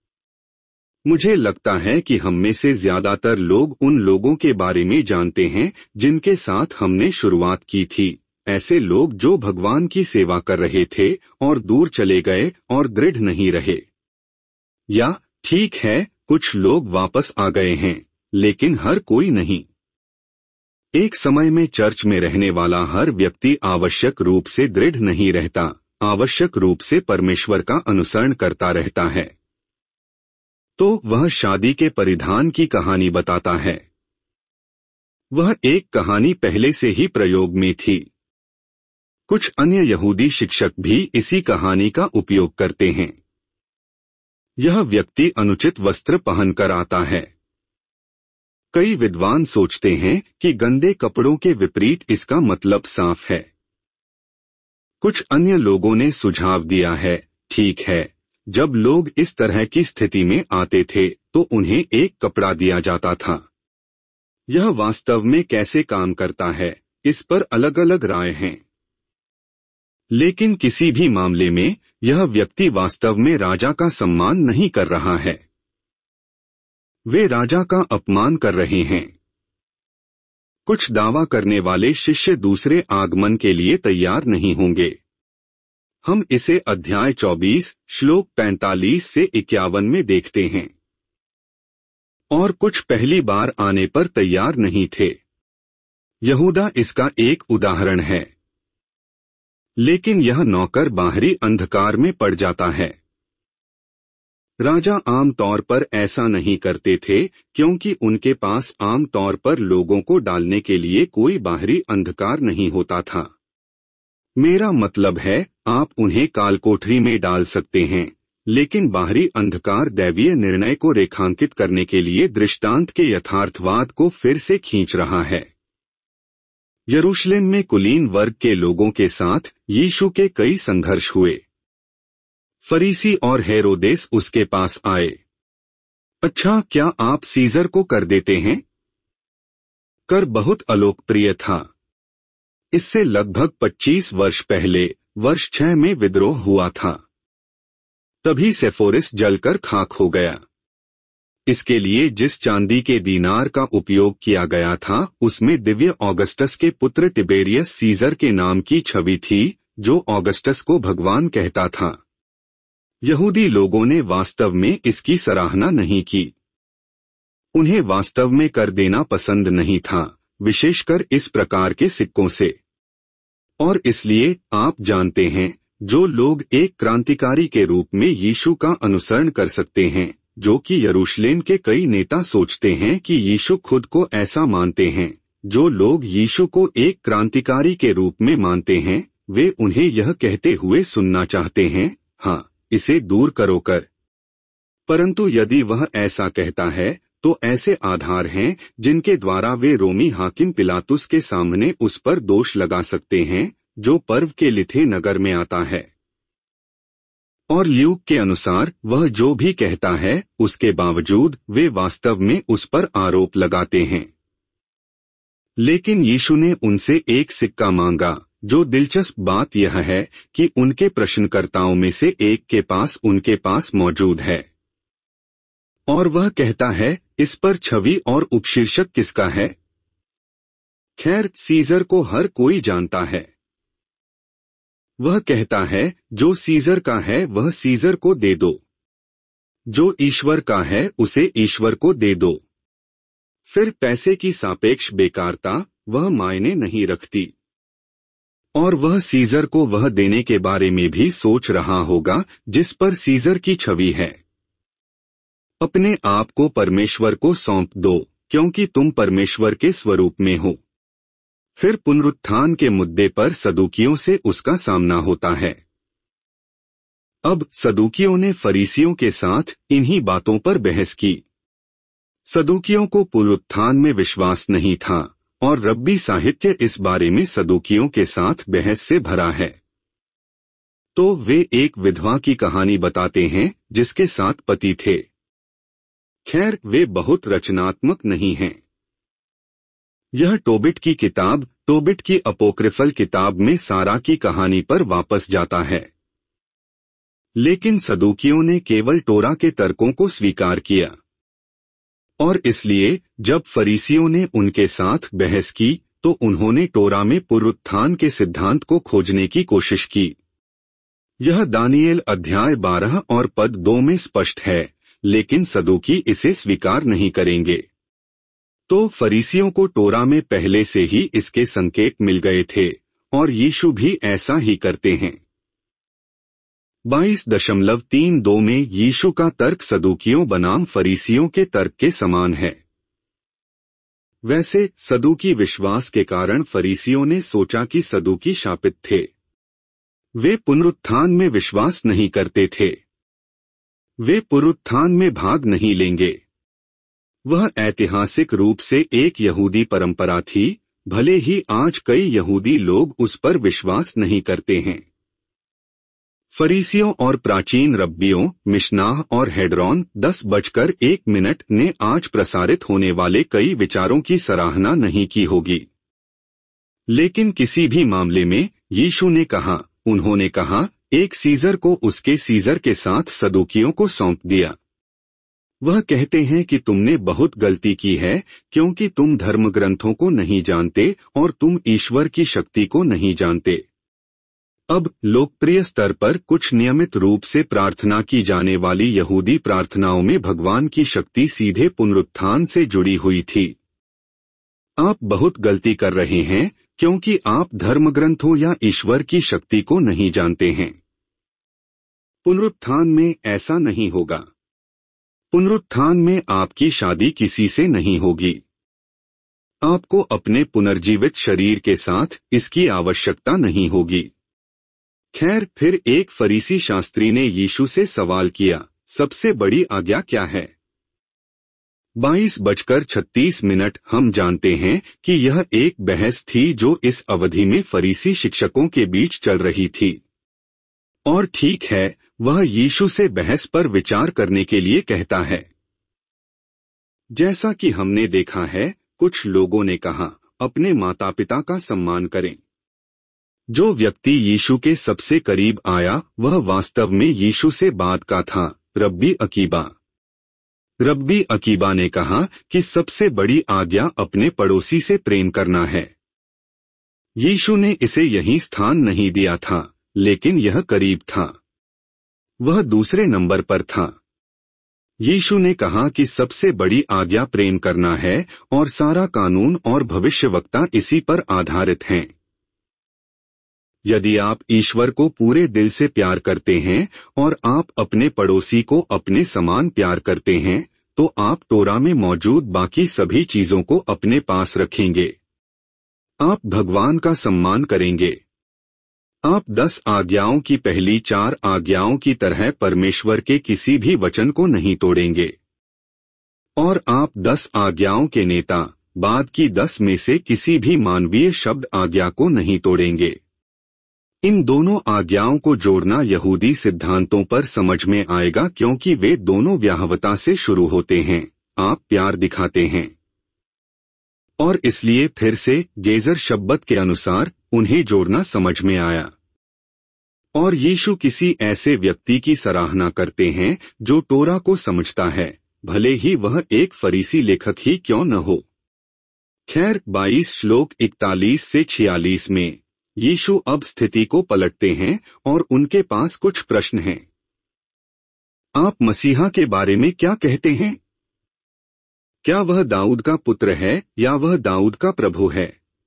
मुझे लगता है कि हम में से ज्यादातर लोग उन लोगों के बारे में जानते हैं जिनके साथ हमने शुरुआत की थी, ऐसे लोग जो भगवान की सेवा कर रहे थे और दूर चले गए और दृढ़ नहीं रहे। या ठीक है, कुछ लोग वापस आ गए हैं, लेकिन हर कोई नहीं। एक समय में चर्च में रहने वाला हर व्यक्ति आवश्यक रूप से दृढ़ नहीं रहता, आवश्यक रूप से परमेश्वर का अनुसरण करता रहता है। तो वह शादी के परिधान की कहानी बताता है। वह एक कहानी पहले से ही प्रयोग में थी। कुछ अन्य यहूदी शिक्षक भी इसी कहानी का उपयोग करते हैं। यह व्यक्ति अनुचित वस्त्र पहनकर आता है। कई विद्वान सोचते हैं कि गंदे कपड़ों के विपरीत इसका मतलब साफ है। कुछ अन्य लोगों ने सुझाव दिया है, ठीक है, जब लोग इस तरह की स्थिति में आते थे तो उन्हें एक कपड़ा दिया जाता था। यह वास्तव में कैसे काम करता है, इस पर अलग अलग राय हैं। लेकिन किसी भी मामले में यह व्यक्ति वास्तव में राजा का सम्मान नहीं कर रहा है। वे राजा का अपमान कर रहे हैं। कुछ दावा करने वाले शिष्य दूसरे आगमन के लिए तैयार नहीं होंगे। हम इसे अध्याय 24 श्लोक 45 से 51 में देखते हैं। और कुछ पहली बार आने पर तैयार नहीं थे। यहूदा इसका एक उदाहरण है। लेकिन यह नौकर बाहरी अंधकार में पड़ जाता है। राजा आम तौर पर ऐसा नहीं करते थे क्योंकि उनके पास आम तौर पर लोगों को डालने के लिए कोई बाहरी अंधकार नहीं होता था। मेरा मतलब है, आप उन्हें कालकोठरी में डाल सकते हैं, लेकिन बाहरी अंधकार दैवीय निर्णय को रेखांकित करने के लिए दृष्टांत के यथार्थवाद को फिर से खींच रहा है। यरूशलेम में कुलीन वर्ग के लोगों के साथ यीशु के कई संघर्ष हुए। फरीसी और हेरोदेस उसके पास आए। अच्छा, क्या आप सीजर को कर देते हैं? कर बहुत अलोकप्रिय था। इससे लगभग 25 वर्ष पहले वर्ष 6 में विद्रोह हुआ था। तभी सेफोरिस जलकर खाक हो गया। इसके लिए जिस चांदी के दीनार का उपयोग किया गया था उसमें दिव्य ऑगस्टस के पुत्र टिबेरियस सीजर के नाम की छवि थी, जो ऑगस्टस को भगवान कहता था। यहूदी लोगों ने वास्तव में इसकी सराहना नहीं की। उन्हें वास्तव में कर देना पसंद नहीं था, विशेषकर इस प्रकार के सिक्कों से। और इसलिए आप जानते हैं, जो लोग एक क्रांतिकारी के रूप में यीशु का अनुसरण कर सकते हैं, जो कि यरूशलेम के कई नेता सोचते हैं कि यीशु खुद को ऐसा मानते हैं, जो लोग यीशु को एक क्रांतिकारी के रूप में मानते हैं, वे उन्हें यह कहते हुए सुनना चाहते हैं, हाँ, इसे दूर करो कर। परंतु यदि वह ऐसा कहता है तो ऐसे आधार हैं जिनके द्वारा वे रोमी हाकिम पिलातुस के सामने उस पर दोष लगा सकते हैं, जो पर्व के लिथे नगर में आता है। और ल्यूक के अनुसार वह जो भी कहता है उसके बावजूद वे वास्तव में उस पर आरोप लगाते हैं। लेकिन यीशु ने उनसे एक सिक्का मांगा। जो दिलचस्प बात यह है कि उनके प्रश्नकर्ताओं में से एक के पास उनके पास मौजूद है। और वह कहता है, इस पर छवि और उपशीर्षक किसका है? खैर, सीजर को हर कोई जानता है। वह कहता है, जो सीजर का है वह सीजर को दे दो, जो ईश्वर का है उसे ईश्वर को दे दो। फिर पैसे की सापेक्ष बेकारता वह मायने नहीं रखती। और वह सीजर को वह देने के बारे में भी सोच रहा होगा जिस पर सीजर की छवि है। अपने आप को परमेश्वर को सौंप दो, क्योंकि तुम परमेश्वर के स्वरूप में हो। फिर पुनरुत्थान के मुद्दे पर सदूकियों से उसका सामना होता है। अब सदूकियों ने फरीसियों के साथ इन्हीं बातों पर बहस की। सदूकियों को पुनरुत्थान में विश्वास नहीं था, और रब्बी साहित्य इस बारे में सदूकियों के साथ बहस से भरा है। तो वे एक विधवा की कहानी बताते हैं जिसके साथ पति थे। खैर, वे बहुत रचनात्मक नहीं हैं। यह टोबिट की किताब, टोबिट की अपोक्रिफल किताब में सारा की कहानी पर वापस जाता है। लेकिन सदूकियों ने केवल टोरा के तर्कों को स्वीकार किया। और इसलिए जब फरीसियों ने उनके साथ बहस की तो उन्होंने टोरा में पुनरुत्थान के सिद्धांत को खोजने की कोशिश की। यह दानिएल अध्याय 12 और पद 2 में स्पष्ट है, लेकिन सदूकी इसे स्वीकार नहीं करेंगे। तो फरीसियों को टोरा में पहले से ही इसके संकेत मिल गए थे और यीशु भी ऐसा ही करते हैं। 22.32 में यीशु का तर्क सदूकियों बनाम फरीसियों के तर्क के समान है। वैसे सदूकी विश्वास के कारण फरीसियों ने सोचा कि सदूकी शापित थे। वे पुनरुत्थान में विश्वास नहीं करते थे। वे पुनरुत्थान में भाग नहीं लेंगे। वह ऐतिहासिक रूप से एक यहूदी परंपरा थी, भले ही आज कई यहूदी लोग उस पर विश्वास नहीं करते हैं। फरीसियों और प्राचीन रब्बियों, मिशनाह और हेड्रॉन 10:01 ने आज प्रसारित होने वाले कई विचारों की सराहना नहीं की होगी। लेकिन किसी भी मामले में यीशु ने कहा, उन्होंने कहा, एक सीजर को उसके सीजर के साथ सदूकियों को सौंप दिया। वह कहते हैं कि तुमने बहुत गलती की है, क्योंकि तुम धर्मग्रंथों को नहीं जानते और तुम ईश्वर की शक्ति को नहीं जानते। अब लोकप्रिय स्तर पर कुछ नियमित रूप से प्रार्थना की जाने वाली यहूदी प्रार्थनाओं में भगवान की शक्ति सीधे पुनरुत्थान से जुड़ी हुई थी। आप बहुत गलती कर रहे हैं, क्योंकि आप धर्मग्रंथों या ईश्वर की शक्ति को नहीं जानते हैं। पुनरुत्थान में ऐसा नहीं होगा। पुनरुत्थान में आपकी शादी किसी से नहीं होगी। आपको अपने पुनर्जीवित शरीर के साथ इसकी आवश्यकता नहीं होगी। खैर, फिर एक फरीसी शास्त्री ने यीशु से सवाल किया, सबसे बड़ी आज्ञा क्या है? 22:36 हम जानते हैं कि यह एक बहस थी जो इस अवधि में फरीसी शिक्षकों के बीच चल रही थी। और ठीक है, वह यीशु से बहस पर विचार करने के लिए कहता है। जैसा कि हमने देखा है, कुछ लोगों ने कहा, अपने माता पिता का सम्मान करें। जो व्यक्ति यीशु के सबसे करीब आया वह वास्तव में यीशु से बात का था, रब्बी अकीबा। रब्बी अकीबा ने कहा कि सबसे बड़ी आज्ञा अपने पड़ोसी से प्रेम करना है। यीशु ने इसे यहीं स्थान नहीं दिया था, लेकिन यह करीब था। वह दूसरे नंबर पर था। यीशु ने कहा कि सबसे बड़ी आज्ञा प्रेम करना है और सारा कानून और भविष्यवक्ता इसी पर आधारित हैं। यदि आप ईश्वर को पूरे दिल से प्यार करते हैं और आप अपने पड़ोसी को अपने समान प्यार करते हैं, तो आप तोरा में मौजूद बाकी सभी चीजों को अपने पास रखेंगे। आप भगवान का सम्मान करेंगे। आप 10 आज्ञाओं की पहली 4 आज्ञाओं की तरह परमेश्वर के किसी भी वचन को नहीं तोड़ेंगे। और आप 10 आज्ञाओं के नेता, बाद की 10 में से किसी भी मानवीय शब्द आज्ञा को नहीं तोड़ेंगे। इन दोनों आज्ञाओं को जोड़ना यहूदी सिद्धांतों पर समझ में आएगा, क्योंकि वे दोनों व्याहवता से शुरू होते हैं, आप प्यार दिखाते हैं। और इसलिए फिर से गेजर शब्द के अनुसार उन्हें जोड़ना समझ में आया। और यीशु किसी ऐसे व्यक्ति की सराहना करते हैं जो टोरा को समझता है, भले ही वह एक फरीसी लेखक ही क्यों न हो। खैर, 22 श्लोक 41 से 46 में यीशु अब स्थिति को पलटते हैं और उनके पास कुछ प्रश्न हैं। आप मसीहा के बारे में क्या कहते हैं? क्या वह दाऊद का पुत्र है या वह दाऊद का प्रभु है?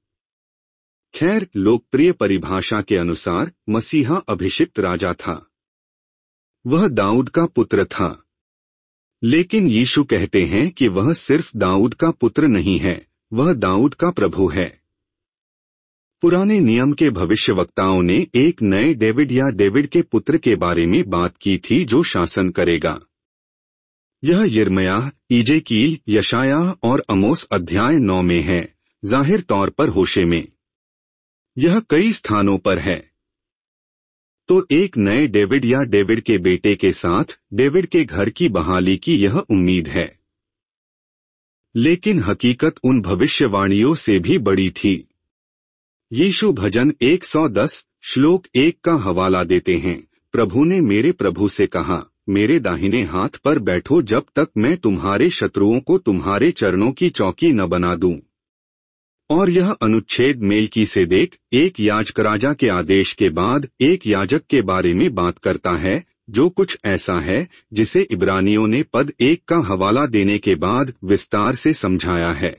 खैर, लोकप्रिय परिभाषा के अनुसार मसीहा अभिषिक्त राजा था। वह दाऊद का पुत्र था। लेकिन यीशु कहते हैं कि वह सिर्फ दाऊद का पुत्र नहीं है, वह दाऊद का प्रभु है। पुराने नियम के भविष्यवक्ताओं ने एक नए डेविड या डेविड के पुत्र के बारे में बात की थी जो शासन करेगा। यह यिर्मयाह, इजेकील, यशायाह और अमोस अध्याय 9 में है, जाहिर तौर पर होशे में। यह कई स्थानों पर है। तो एक नए डेविड या डेविड के बेटे के साथ डेविड के घर की बहाली की यह उम्मीद है। लेकिन हकीकत उन भविष्यवाणियों से भी बड़ी थी। यीशु भजन 110 श्लोक 1 का हवाला देते हैं, प्रभु ने मेरे प्रभु से कहा, मेरे दाहिने हाथ पर बैठो जब तक मैं तुम्हारे शत्रुओं को तुम्हारे चरणों की चौकी न बना दूं। और यह अनुच्छेद मेल्कीसेदेक, एक याजक राजा के आदेश के बाद एक याजक के बारे में बात करता है, जो कुछ ऐसा है जिसे इब्रानियों ने पद 1 का हवाला देने के बाद विस्तार से समझाया है।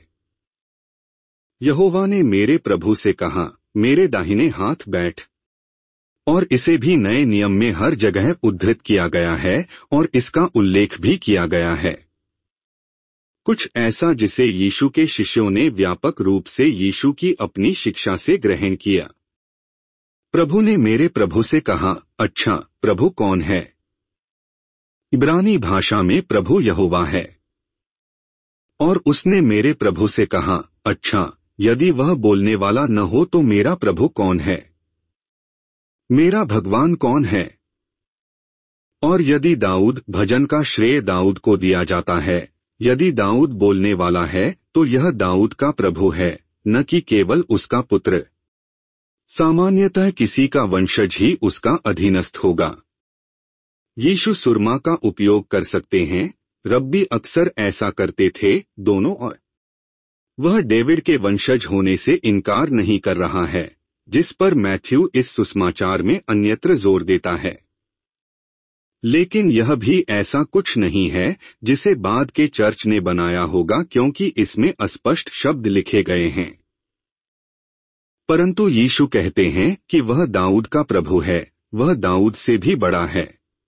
यहोवा ने मेरे प्रभु से कहा, मेरे दाहिने हाथ बैठ। और इसे भी नए नियम में हर जगह उद्धृत किया गया है और इसका उल्लेख भी किया गया है। कुछ ऐसा जिसे यीशु के शिष्यों ने व्यापक रूप से यीशु की अपनी शिक्षा से ग्रहण किया। प्रभु ने मेरे प्रभु से कहा, अच्छा, प्रभु कौन है? इब्रानी भाषा में प्रभु यहोवा है। और उसने मेरे प्रभु से कहा, अच्छा, यदि वह बोलने वाला न हो तो मेरा प्रभु कौन है? मेरा भगवान कौन है? और यदि दाऊद भजन का श्रेय दाऊद को दिया जाता है, यदि दाऊद बोलने वाला है तो यह दाऊद का प्रभु है, न कि केवल उसका पुत्र। सामान्यतः किसी का वंशज ही उसका अधीनस्थ होगा। यीशु सुरमा का उपयोग कर सकते हैं, रब्बी अक्सर ऐसा करते थे, दोनों। और वह डेविड के वंशज होने से इनकार नहीं कर रहा है, जिस पर मैथ्यू इस सुसमाचार में अन्यत्र जोर देता है। लेकिन यह भी ऐसा कुछ नहीं है जिसे बाद के चर्च ने बनाया होगा, क्योंकि इसमें अस्पष्ट शब्द लिखे गए हैं। परंतु यीशु कहते हैं कि वह दाऊद का प्रभु है, वह दाऊद से भी बड़ा है।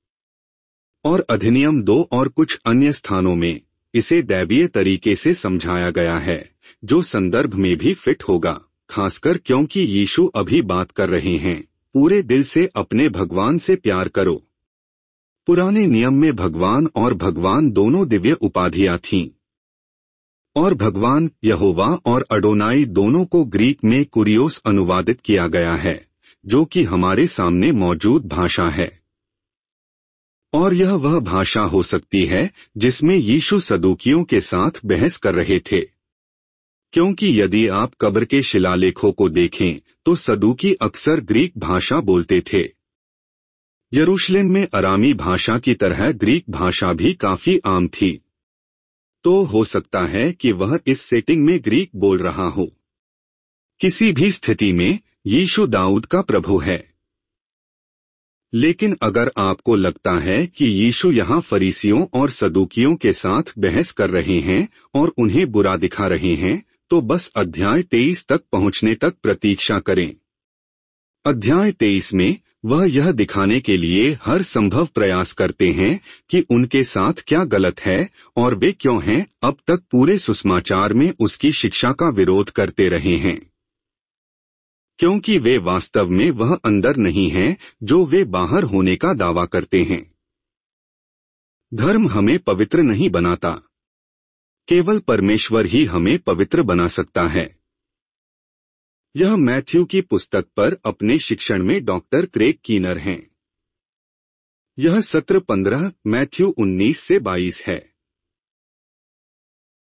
और अधिनियम 2 और कुछ अन्य स्थानों में इसे दैवीय तरीके से समझाया गया है, जो संदर्भ में भी फिट होगा, खासकर क्योंकि यीशु अभी बात कर रहे हैं, पूरे दिल से अपने भगवान से प्यार करो। पुराने नियम में भगवान और भगवान दोनों दिव्य उपाधियां थीं। और भगवान, यहोवा और अडोनाई दोनों को ग्रीक में कुरियोस अनुवादित किया गया है, जो कि हमारे सामने मौजूद भाषा है। और यह वह भाषा हो सकती है जिसमें यीशु सदूकियों के साथ बहस कर रहे थे, क्योंकि यदि आप कब्र के शिलालेखों को देखें तो सदूकी अक्सर ग्रीक भाषा बोलते थे। यरूशलेम में अरामी भाषा की तरह ग्रीक भाषा भी काफी आम थी, तो हो सकता है कि वह इस सेटिंग में ग्रीक बोल रहा हो। किसी भी स्थिति में यीशु दाऊद का प्रभु है। लेकिन अगर आपको लगता है कि यीशु यहाँ फरीसियों और सदूकियों के साथ बहस कर रहे हैं और उन्हें बुरा दिखा रहे हैं, तो बस अध्याय 23 तक पहुँचने तक प्रतीक्षा करें। अध्याय 23 में वह यह दिखाने के लिए हर संभव प्रयास करते हैं कि उनके साथ क्या गलत है और वे क्यों हैं अब तक पूरे सुसमाचार में उसकी शिक्षा का विरोध करते रहे हैं, क्योंकि वे वास्तव में वह अंदर नहीं हैं जो वे बाहर होने का दावा करते हैं। धर्म हमें पवित्र नहीं बनाता, केवल परमेश्वर ही हमें पवित्र बना सकता है। यह मैथ्यू की पुस्तक पर अपने शिक्षण में डॉक्टर क्रेग कीनर हैं। यह सत्र 15 मैथ्यू 19 से 22 है।